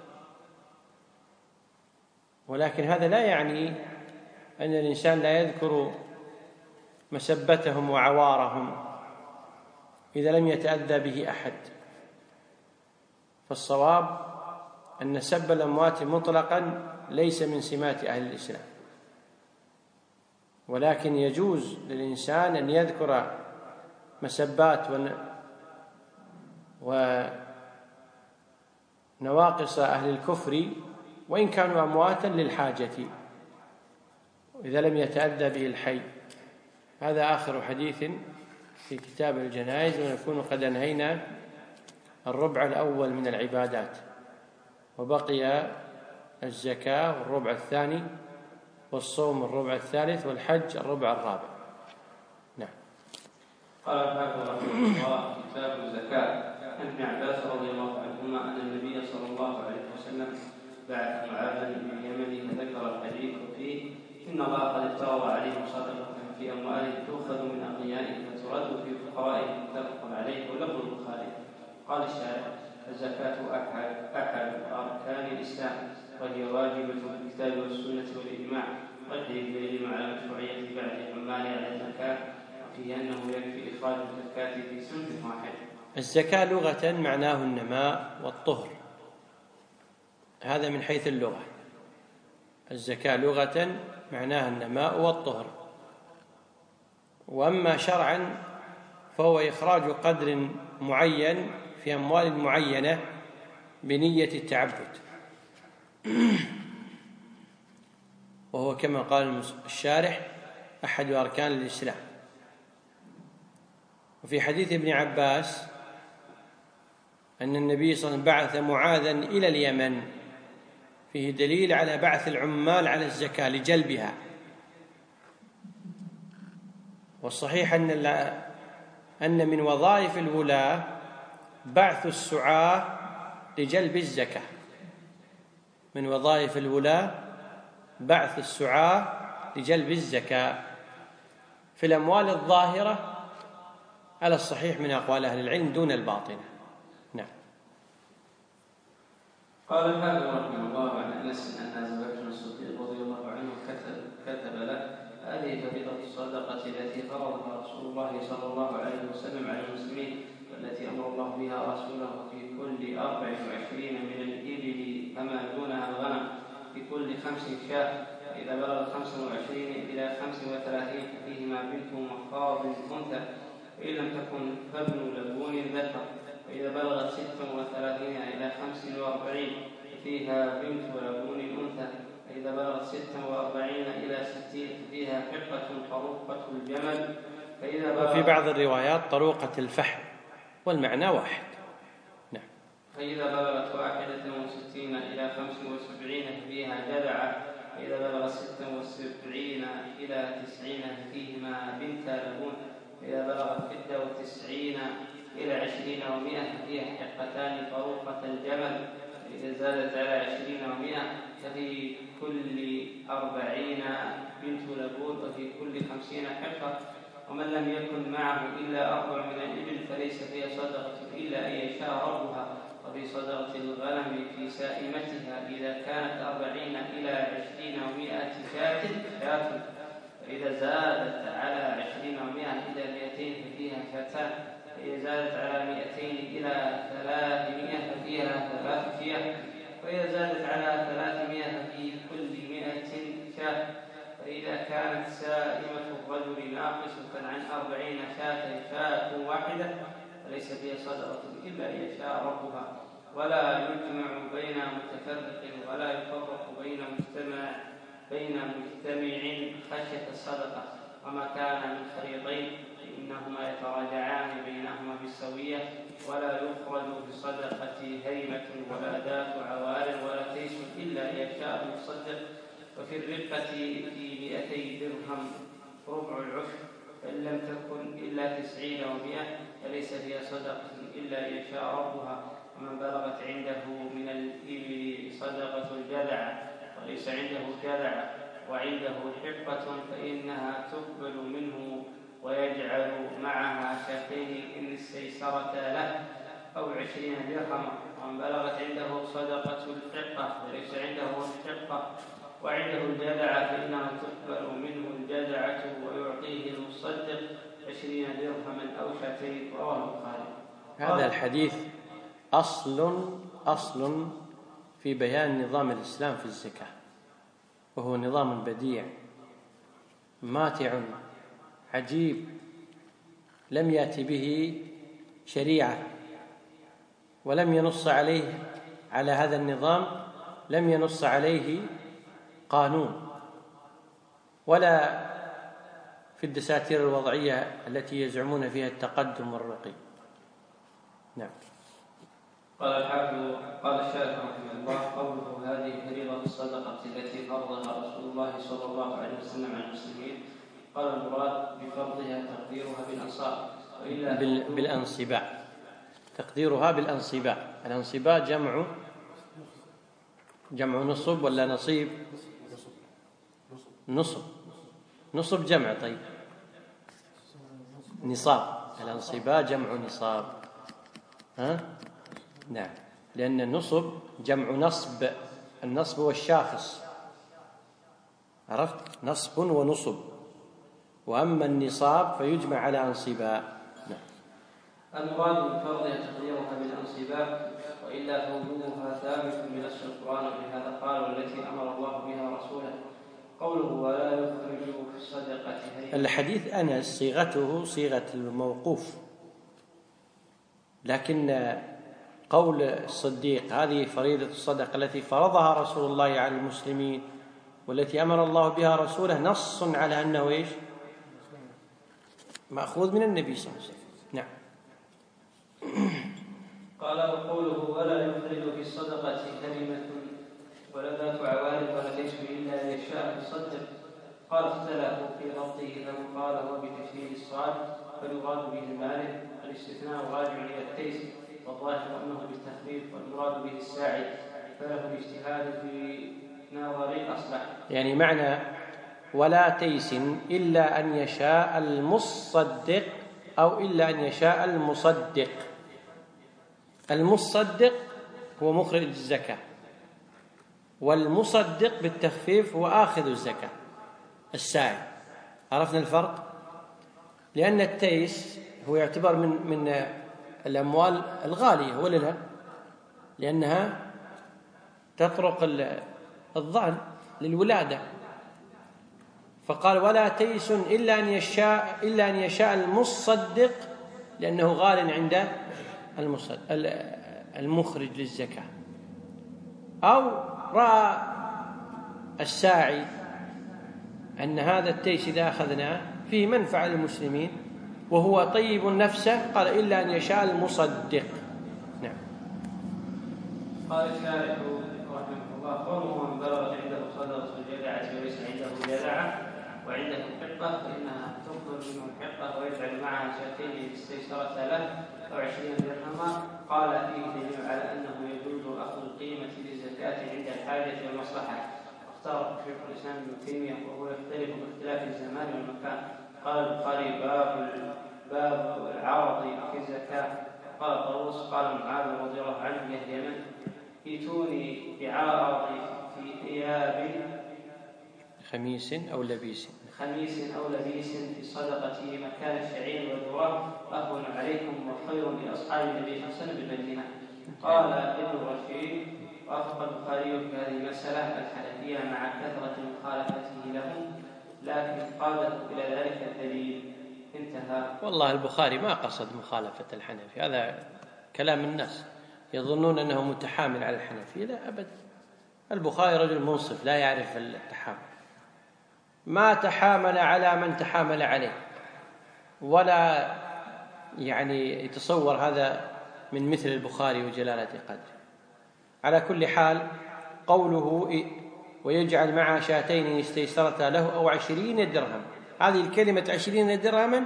ولكن هذا لا يعني أن الإنسان لا يذكر مسبتهم وعوارهم إذا لم يتأذى به أحد. فالصواب أن سب الأموات مطلقا ليس من سمات أهل الإسلام، ولكن يجوز للإنسان أن يذكر مسبات ونواقص أهل الكفر وإن كانوا أمواتا للحاجة إذا لم يتأذى به الحي. هذا آخر حديث في كتاب الجنائز، ونكون قد أنهينا الربع الأول من العبادات، وبقي الزكاة والربع الثاني، والصوم الربع الثالث، والحج الربع الرابع. نعم. قال الحافظ رحمه الله: كتاب الزكاة. عن ابن عباس رضي الله عنهما أن النبي صلى الله عليه وسلم بعث معاذا من اليمن فذكر الحديث فيه: إن الله قد افترض عليهم صدقة في أموالهم تؤخذ من أغنيائهم فترد في فقرائهم، متفق عليه ولفظ البخاري. قال الشارح: الزكاة أحد أحد أركان الإسلام، وهي واجبة بالكتاب والسنة والإجماع، والحديث دليل على مشروعية بعض العمال على الزكاة، وفيه أنه يكفي إخراج الزكاة في صنف واحد. الزكاة لغة معناه النماء والطهر، هذا من حيث اللغة. الزكاة لغة معناها النماء والطهر، وأما شرعا فهو إخراج قدر معين في أموال معينة بنية التعبد، وهو كما قال الشارح أحد أركان الإسلام. وفي حديث ابن عباس أن النبي صلى الله عليه وسلم بعث معاذا إلى اليمن، فيه دليل على بعث العمال على الزكاة لجلبها. والصحيح أن أن من وظائف الولاة بعث السعاة لجلب الزكاة، من وظائف الولاة بعث السعاة لجلب الزكاة في الأموال الظاهرة على الصحيح من أقوال أهل العلم دون الباطنة. نعم. قال الحافظ رحمه الله عن أنس أن أبا بكر الصديق رضي الله عنه كتب, كتب له: هذه فريضة الصدقة التي فرضها رسول الله صلى الله عليه وسلم على المسلمين، والتي أمر الله بها رسوله في كل أربع وعشرين من الإبل فما دونها الغنم، في كل خمس شاة، فإذا بلغ خمس وعشرين إلى خمس وثلاثين ففيهما بنت مخاض أنثى، وإن لم تكن فابن لبون ذكر، وإذا بلغت ست وثلاثين إلى خمس وأربعين ففيها بنت لبون أنثى، فإذا بلغت ست وأربعين إلى ستين ففيها حقة طروقة الجمل، فإذا بلغت وفي بعض الروايات طروقة الفحل، والمعنى واحد. نعم. فإذا بلغت واحدة وستين إلى خمس وسبعين ففيها جذعة، فإذا بلغت ست وسبعين إلى تسعين ففيهما بنت لبون، فإذا بلغت ستة وتسعين إلى عشرين ومائة ففيها حقتان طروقة الجمل، فإذا زادت على عشرين ومائة ففي كل أربعين بنت لبون، وفي كل خمسين حقة. ومن لم يكن معه إلا أربع من الإبل فليس فيها صدقة إلا أن يشاء ربها. وفي صدقة الغنم في سائمتها إذا كانت أربعين إلى عشرين ومائة شاة شاة، فإذا زادت على عشرين ومائة إلى مئتين ففيها شاتان، فإذا زادت على مئتين إلى ثلاثمائة ففيها ثلاث شياه، وإذا زادت على ثلاثمائة ففي كل مئة شاة. فإذا كانت سائمة الرجل ناقصة عن أربعين شاة شاة واحدة فليس فيها صدقة إلا أن يشاء ربها. ولا يجمع بين متفرق ولا يفرق بين مجتمع بين مجتمع خشية الصدقة. وما كان من خريطين فإنهما يتراجعان بينهما بالسوية، ولا يخرج بصدقة هيمة ولا ذات عوار ولا تيس إلا أن يشاء المتصدق. وفي الرقة في مئتي درهم ربع العشر، فإن لم تكن إلا تسعين ومئة فليس فيها صدقة إلا أن يشاء ربها. ومن بلغت عنده من الإبل صدقة الجذع وليس عنده جذع وعنده حقة فإنها تقبل منه ويجعل معها شاتين إن استيسرتا له أو عشرين درهما. ومن بلغت عنده صدقة الحقة وليس عنده الحقة وعنده الجذع فإنها تقبل منه الجذعة ويعطيه المصدق عشرين درهما أو شاتين. رواه البخاري. هذا الحديث أصل أصل في بيان نظام الإسلام في الزكاة، وهو نظام بديع ماتع عجيب لم يأتي به شريعة، ولم ينص عليه على هذا النظام لم ينص عليه قانون ولا في الدساتير الوضعية التي يزعمون فيها التقدم والرقي. نعم. قال الحافظ قال الشارح رحمه الله: قوله هذه فريضة الصدقة التي فرضها رسول الله صلى الله عليه وسلم على المسلمين، قال المراد بفرضها تقديرها بالأنصاب وإلا بال... بالأنصباء، تقديرها بالأنصباء. الأنصباء جمع جمع نصب ولا نصيب؟ نصب نصب جمع. طيب نصاب، الأنصباء جمع نصاب. ها؟ نعم، لأن النصب جمع نصب، النصب والشاخص، عرفت؟ نصب ونصب. وأما النصاب فيجمع على أنصباء. نعم. المراد بفرضها تقديرها بالأنصباء وإلا فوجودها ثابت بنص القرآن، ولهذا قال: والتي أمر الله بها رسوله. قوله ولا يخرج في الصدقة. الحديث أنس صيغته صيغة الموقوف، لكن قول الصديق هذه فريضة الصدقة التي فرضها رسول الله على المسلمين والتي أمر الله بها رسوله نص على أنه إيش؟ مأخوذ من النبي صلى الله عليه وسلم. نعم. قال وقوله ولا يخرج في الصدقة كلمة ولا ذات عوارض ولا ليس إلا أن يشاء يصدق. قال اختلفوا في ضبطه فمن قال هو بتشديد الصاد فيراد به المالك، الاستثناء راجع إلى التيس والظاهر أنه بالتخفيف والمراد به الساعي فله الاجتهاد في ناظر أصلح. يعني معنى ولا تيس إلا أن يشاء المصدق أو إلا أن يشاء المصدق. المصدق هو مخرج الزكاة، والمصدق بالتخفيف هو آخذ الزكاة الساعي. عرفنا الفرق؟ لأن التيس هو يعتبر من من الأموال الغالية ولا لا؟ لأنها تطرق الظأن للولادة، فقال ولا تيس إلا أن يشاء إلا أن يشاء المصدق لأنه غال عند المخرج للزكاة. أو رأى الساعي أن هذا التيس إذا أخذناه فيه منفعة للمسلمين وهو طيب نفسه قال إلا أن يشاء المصدق. نعم. قال الشارح رحمه الله قوله من بلغت عنده صدقة الجدعة وليس عنده جدعة وعنده حقة فإنها تخرج منه الحقة ويجعل معها شاتين استيسرت له أو عشرين درهما. قال فيه دليل على أنه يجوز أخذ القيمة للزكاة عند الحاجة والمصلحة. اختار شيخ الإسلام ابن تيمية وهو يختلف باختلاف الزمان والمكان. قال البخاري باب باب العرض في الزكاة. قال طاووس قال معاذ رضي الله عنه يا يمن ائتوني بعرض في ثياب خميس أو لبيس خميس أو لبيس في صدقة مكان الشعير والذرة أهون عليكم وخير لأصحاب النبي صلى الله عليه وسلم بالمدينة. قال ابن رشيد وافق البخاري في هذه المسألة الحنفية مع كثرة مخالفته لهم لكن قاده إلى ذلك الدليل. انتهى. والله البخاري ما قصد مخالفة الحنفي، هذا كلام الناس يظنون أنه متحامل على الحنفي. لا أبدا، البخاري رجل منصف لا يعرف التحامل، ما تحامل على من تحامل عليه ولا يعني يتصور هذا من مثل البخاري وجلالة قدره. على كل حال قوله ويجعل معها شاتين استيسرتا له أو عشرين درهم، هذه الكلمة عشرين درهما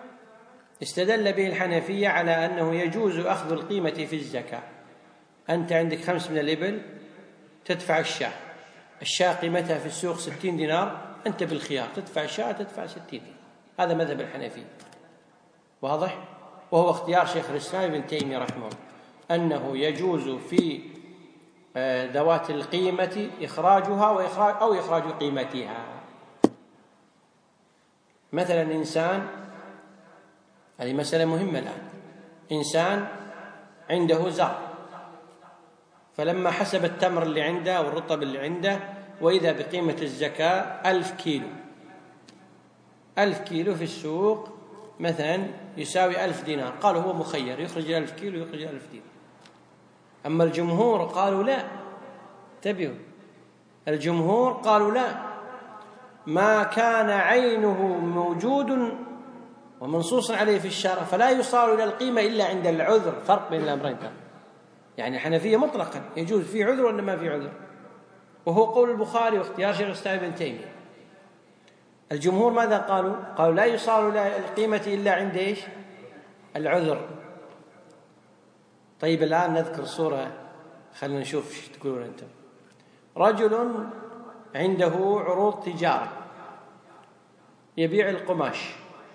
استدل به الحنفية على أنه يجوز أخذ القيمة في الزكاة. أنت عندك خمس من الإبل تدفع الشاة، الشاة قيمتها في السوق ستين دينار، أنت بالخيار تدفع الشاة تدفع ستين دينار. هذا مذهب الحنفية واضح، وهو اختيار شيخ الإسلام ابن تيمية رحمه الله أنه يجوز في ذوات القيمة إخراجها وإخراج أو إخراج قيمتها. مثلا إنسان، هذه مسألة مهمة الآن، إنسان عنده زرع فلما حسب التمر اللي عنده والرطب اللي عنده وإذا بقيمة الزكاة ألف كيلو، ألف كيلو في السوق مثلا يساوي ألف دينار، قالوا هو مخير يخرج ألف كيلو يخرج ألف دينار. أما الجمهور قالوا لا، انتبهوا، الجمهور قالوا لا، ما كان عينه موجود ومنصوص عليه في الشرع فلا يصار إلى القيمة إلا عند العذر. فرق بين الأمرين كان، يعني الحنفية مطلقا يجوز في عذر ولا ما في عذر، وهو قول البخاري واختيار شيخ الإسلام ابن تيمية. الجمهور ماذا قالوا؟ قالوا لا يصار إلى القيمة إلا عند إيش؟ العذر. طيب الآن نذكر صورة، خلينا نشوف ايش تقولون أنتم. رجل عنده عروض تجارة يبيع القماش،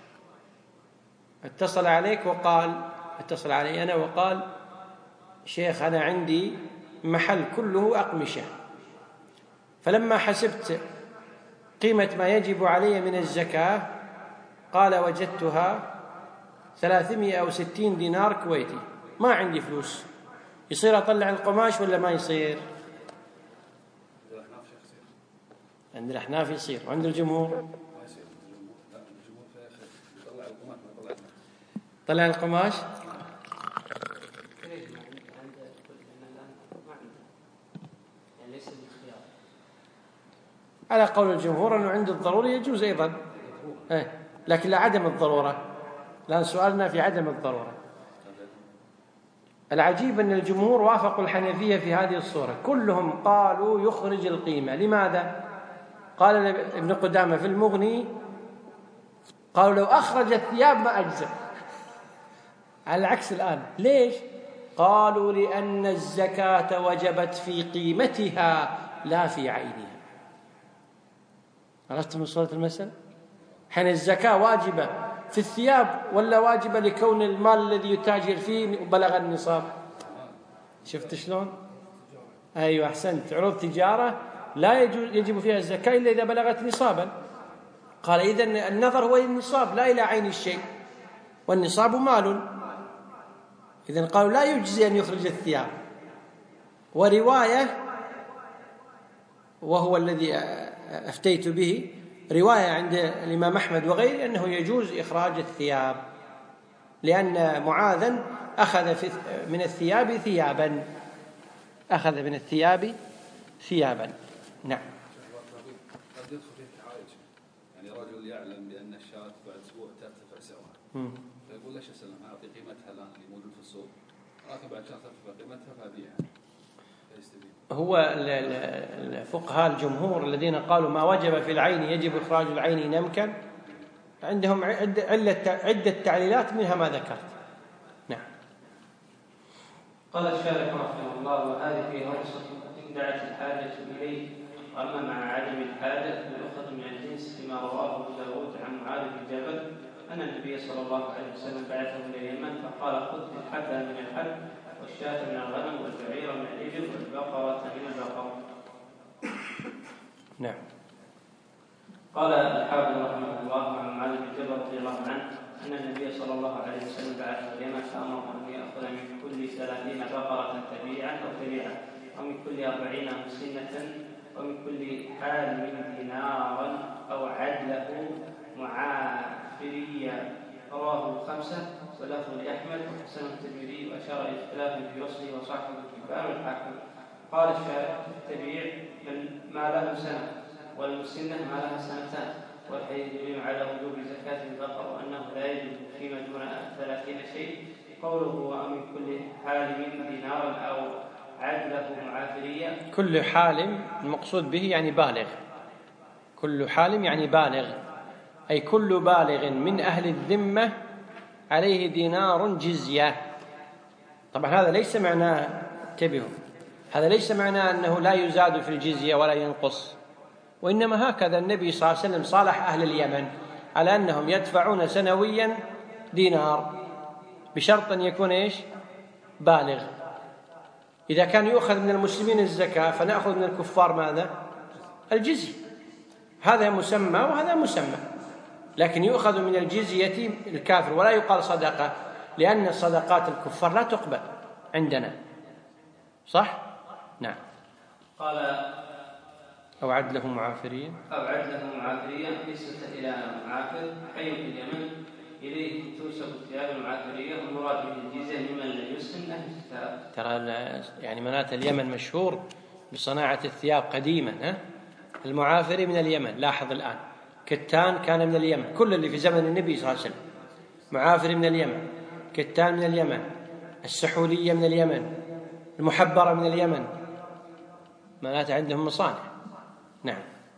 اتصل عليك وقال اتصل علي أنا وقال شيخ أنا عندي محل كله أقمشة، فلما حسبت قيمة ما يجب علي من الزكاة قال وجدتها ثلاثمائة أو ستين دينار كويتي، ما عندي فلوس، يصير أطلع القماش ولا ما يصير؟ عند الأحناف يصير، وعند الجمهور طلع القماش. على قول الجمهور أنه عند الضرورة يجوز أيضا، إيه، لكن لا عدم الضرورة، لأن سؤالنا في عدم الضرورة. العجيب أن الجمهور وافقوا الحنفية في هذه الصورة، كلهم قالوا يخرج القيمة. لماذا؟ قال ابن قدامة في المغني، قالوا لو أخرج الثياب ما أجزأ، على العكس الآن. ليش؟ قالوا لأن الزكاة وجبت في قيمتها لا في عينها. عرفتم من صورة المسألة؟ حين الزكاة واجبة في الثياب ولا واجبة لكون المال الذي يتاجر فيه بلغ النصاب؟ شفت شلون؟ أيوة أحسنت. عروض تجارة لا يجب فيها الزكاة إلا إذا بلغت نصابا. قال إذن النظر هو النصاب لا إلى عين الشيء، والنصاب مال. إذن قالوا لا يجزي أن يخرج الثياب. ورواية، وهو الذي أفتيت به، رواية عند الإمام أحمد وغيره أنه يجوز إخراج الثياب، لأن معاذا أخذ من الثياب ثيابا، أخذ من الثياب ثيابا. نعم. قد يدخل فيه الحائج، يعني رجل يعلم بأن الشاة بعد أسبوع ترتفع سعرها، فيقول ليش أسلم أعطي قيمتها الآن اللي موجود في السوق، لكن بعد شهر ترتفع قيمتها فأبيعها. هو الفقهاء الجمهور الذين قالوا ما وجب في العين يجب إخراج العين إن أمكن، عندهم عدة تعليلات منها ما ذكرت. نعم. قال الشارح رحمه الله: وهذه فيها رخصة إن دعت الحاجة إليه، وأما مع عدم الحاجة فيؤخذ من الجنس فيما رواه أبو داود عن معاذ بن جبل أن النبي صلى الله عليه وسلم بعثه إلى اليمن فقال: خذ الحبة من الحب والشاة من الغنم والبعير من الإبل والبقرة من البقر. نعم. قال الحافظ رحمه الله عن معاذ بن جبل رضي الله عنه أن النبي صلى الله عليه وسلم بعث اليمن فأمره أن يأخذ من كل ثلاثين بقرة تبيعا أو تبيعا، ومن كل أربعين مسنة، ومن كل حال دينارا أو عدله معافريا. رواه الخمسة ولفظ لأحمد وحسن الترمذي، وأشار إلى اختلاف في وصله وصححه الكبار والحاكم. قال الشارع: التبيع من ما له سنة، والمسنة ما لها سنتان، والحديث يدل على وجوب زكاة البقر وأنه لا يجب فيما دون ثلاثين شيء. قوله ومن كل حال دينارا أو عدله معافريا، كل حال المقصود به يعني بالغ، كل حال يعني بالغ، أي كل بالغ من أهل الذمة عليه دينار جزية. طبعا هذا ليس معناه، انتبهوا، هذا ليس معناه أنه لا يزاد في الجزية ولا ينقص، وإنما هكذا النبي صلى الله عليه وسلم صالح أهل اليمن على أنهم يدفعون سنويا دينار بشرط أن يكون إيش؟ بالغ. إذا كان يؤخذ من المسلمين الزكاة فنأخذ من الكفار ماذا؟ الجزية. هذا مسمى وهذا مسمى، لكن يؤخذ من الجزية الكافر ولا يقال صدقة، لأن صدقات الكفار لا تقبل عندنا، صح؟ نعم. قال: أو عدله معافريا، أو عدله معافريا نسبة إلى معافر حي في اليمن إليه تنسب الثياب المعافرية، والمراد به الجزية ممن لا يسلم أهل الكتاب. ترى يعني مناطق اليمن مشهور بصناعة الثياب قديما، ها؟ المعافري من اليمن، لاحظ الآن، كتان كان من اليمن، كل اللي في زمن النبي صلى الله عليه وسلم معافري من اليمن، كتان من اليمن، السحولية من اليمن، المحبرة من اليمن، مناطق عندهم مصانع. نعم.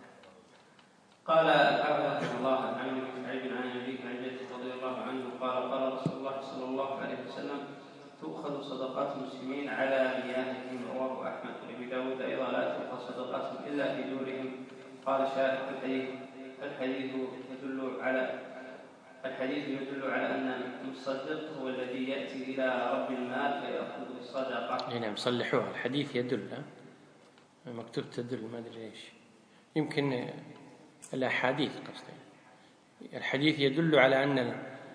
قال الحافظ رحمه الله عن عمرو بن شعيب عن أبيه عن جده رضي الله عنه قال: قال رسول الله صلى الله عليه وسلم: تؤخذ صدقات المسلمين على مياههم. رواه أحمد وأبي داود أيضا: لا تؤخذ صدقاتهم إلا في دورهم. قال شارح الحديث: الحديث يدل على الحديث يدل على أن المصدق هو الذي يأتي إلى رب المال فيأخذ الصدقة. نعم، صلحوها، الحديث يدل، مكتوب تدل، ما أدري إيش، يمكن الأحاديث قصدي. الحديث يدل على أن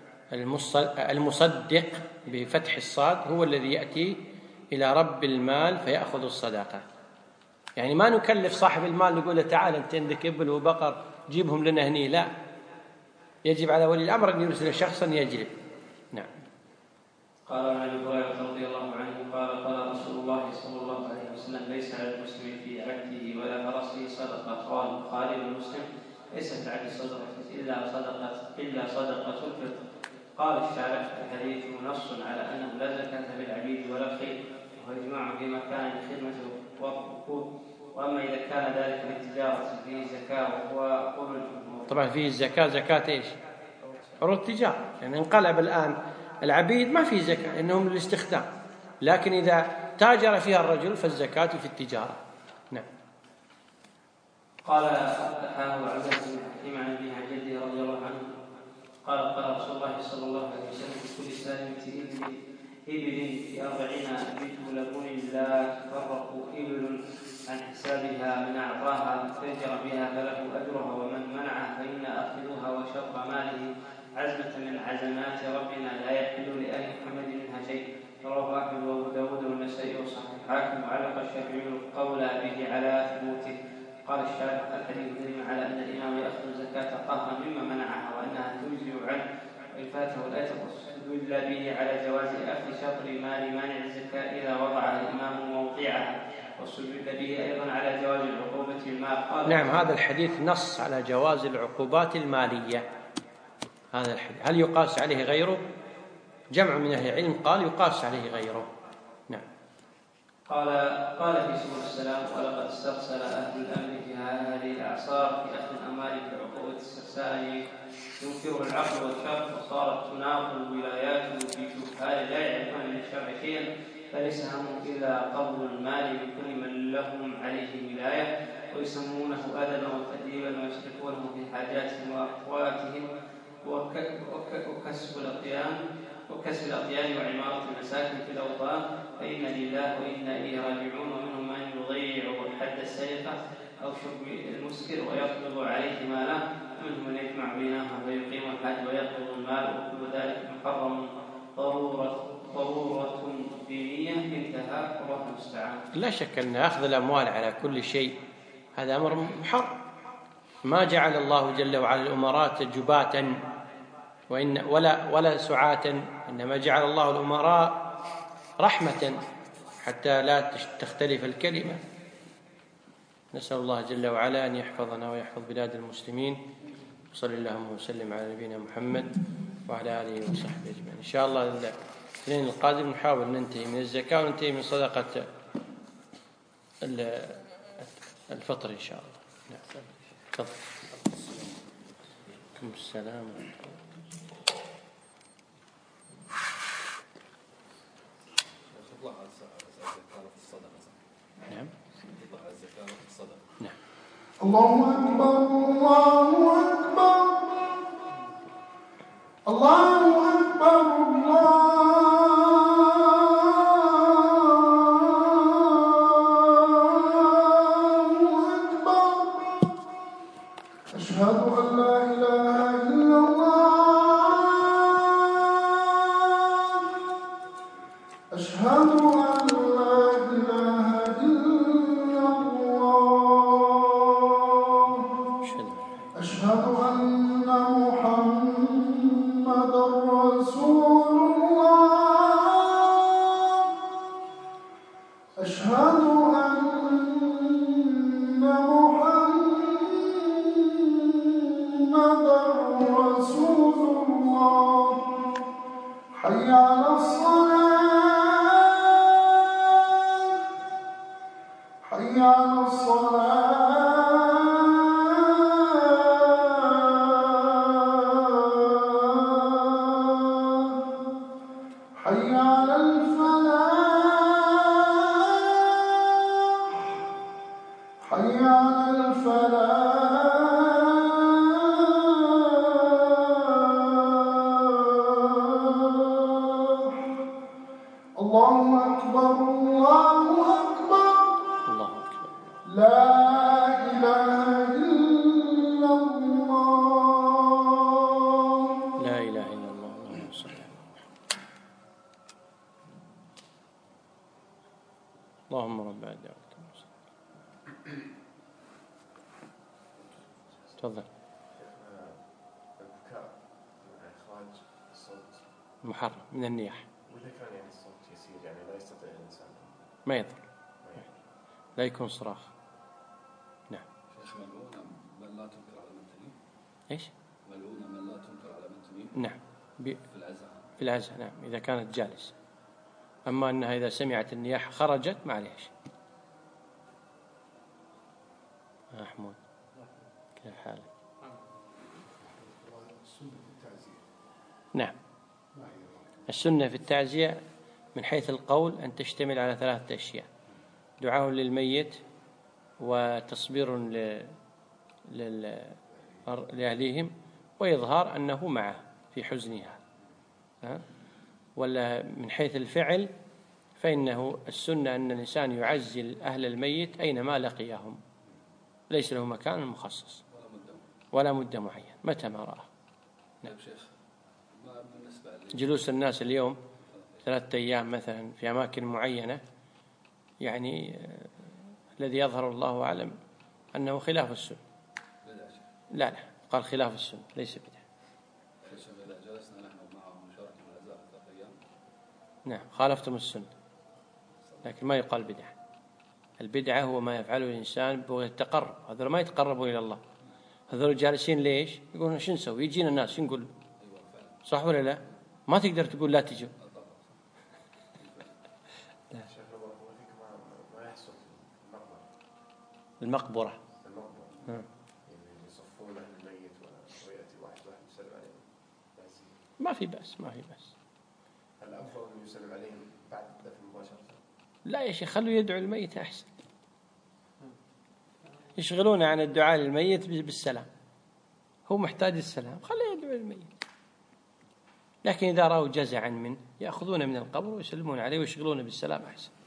المصدق بفتح الصاد هو الذي يأتي إلى رب المال فيأخذ الصدقة. يعني ما نكلف صاحب المال نقول له تعال أنت عندك إبل وبقر جيبهم لنا هني، لا، يجب على ولي الأمر أن يرسل شخصا يجلب. نعم. قال عن ابي هريره رضي الله عنه قال قال رسول الله صلى الله عليه وسلم ليس على المسلم في عبده ولا فرسه صدقه. رواه البخاري ومسلم. ليس في العبد صدقه الا صدقه الا صدقه الفطر. قال الشارع الحديث نص على انه لا زكاه بالعبيد ولا الخيل، وهو اجماع في مكان خدمته والركوب. واما اذا كان ذلك للتجاره فيه زكاه وهو قول الجمهور. طبعا فيه الزكاه زكاه ايش؟ عروض التجاره، يعني انقلب الان العبيد ما فيه زكاه انهم للاستخدام، لكن اذا تاجر فيها الرجل فالزكاه في التجاره. نعم. قال حاه عبد بن حكيم عن ابي عن جده رضي الله عنه قال قال رسول الله صلى الله عليه وسلم في كل سالمة إبل إبل في أربعين بنت لبون لا تفرق إبل عن حسابها، من أعطاها تجر بها فله أجرها، ومن منعها فإن أخذها وشر ماله عزمة من عزمات ربنا لا يحل لآل محمد منها شيء. رواه أحمد وأبو داود والنسائي وصحيح الحاكم، وعلق الشافعي القول به على ثبوته. قال الشارح الحديث دليل على أن الإمام يأخذ الزكاة قهرا مما منعها وأنها تجزئ عنه وإن فاته الأجر، واستدل به على جواز أخذ شطر مال مانع الزكاة إذا وضعها الإمام موضعها، واستدل به أيضا على جواز العقوبة المال. قال نعم، هذا الحديث نص على جواز العقوبات المالية. هذا الحديث هل يقاس عليه غيره؟ جمع من أهل العلم قال يقاس عليه غيره. نعم. قال قال في سبل السلام ولقد استرسل أهل الأمر في هذه الأعصار في أخذ الأموال بعقوبة استرسال ينكر العقل والشرع، وصارت تناقض الولايات في شبهات لا يعرفون من الشرع شيئا، فليس همهم إلا قبض المال لكل من لهم عليه ولاية، ويسمونه أدبا وتأديبا ويشركونه في حاجاتهم وأقواتهم وكسب الأطيان وكسب الأطيان وعمارة المساكن في الأوطان، فإن لله وإنا إليه راجعون. ومنهم من يضيع حد السرقة أو شرب المسكر ويقبض عليه ماله، ومنهم من يجمع بينهما ويقيم الحج ويقبض المال، وكل ذلك محرم ضرورة ضرورة دينية انتهى، والله المستعان. لا شك أن أخذ الأموال على كل شيء هذا أمر محرم. ما جعل الله جل وعلا الأمراء جباتا وإن ولا ولا سعاة، إنما جعل الله الأمراء رحمة حتى لا تختلف الكلمة. نسأل الله جل وعلا أن يحفظنا ويحفظ بلاد المسلمين، وصلى اللهم وسلم على نبينا محمد وعلى آله وصحبه أجمعين. إن شاء الله الاثنين القادم نحاول ننتهي من الزكاة وننتهي من صدقة الفطر إن شاء الله. نعم. تفضل. عليكم السلام. نعم. نعم. الله أكبر الله أكبر الله أكبر الله أكبر. أشهد أن لا إله إلا الله. أشهد أن لا إله إلا الله. أشهد أن محمدًا رسول الله. أشهد أن محمدًا رسول الله. حي على الصلاة. حي على الصلاة. حي على الفلاح. حي على الفلاح. الله أكبر الله أكبر. الله أكبر. لا إله إلا الله. لا إله إلا الله. اللهم صل على محمد. اللهم رب الدعوة تفضل. البكاء مع إخراج الصوت محرم من النياح. وإذا كان يعني الصوت يسير يعني لا يستطيع الإنسان ما يضر، لا يكون صراخ. نعم. شيخ ملعونة من لا تنكر على من تنيم. إيش؟ ملعونة من لا تنكر على من تنيم. نعم. في العزاء. في العزاء نعم، إذا كانت جالس. أما أنها إذا سمعت النياح خرجت ما عليها شيء. محمود كيف حالك؟ نعم. السنة في التعزية من حيث القول أن تشتمل على ثلاثة أشياء: دعاء للميت، وتصبير ل... لل... لأهليهم، وإظهار أنه معه في حزنها. ها؟ ولا من حيث الفعل فإنه السنة أن الإنسان يعزل أهل الميت أينما لقيهم، ليس له مكان مخصص ولا مدة معينة، متى ما رأى. نعم. جلوس الناس اليوم ثلاثة أيام مثلا في أماكن معينة، يعني الذي يظهر الله أعلم أنه خلاف السنة. لا لا قال خلاف السنة ليس بدعة. نعم خالفتم السنة، لكن ما يقال بدعة. البدعة هو ما يفعله الإنسان بغية التقرب، هذول ما يتقربوا إلى الله. هذول جالسين ليش؟ يقولون شو نسوي؟ يجينا الناس شو نقول؟ صح ولا لا؟ ما تقدر تقول لا تجوا. المقبرة المقبرة يصفون أهل الميت ويأتي واحد واحد يسلم عليهم، ما في بأس، ما في بأس. الأفضل أن يسلم عليهم بعد الدفن مباشرة. لا يا شيخ، خلوا يدعو الميت أحسن. يشغلون عن الدعاء للميت بالسلام، هو محتاج السلام، خليه يدعو الميت. لكن إذا رأوا جزعا منه يأخذون من القبر ويسلمون عليه ويشغلون بالسلام أحسن.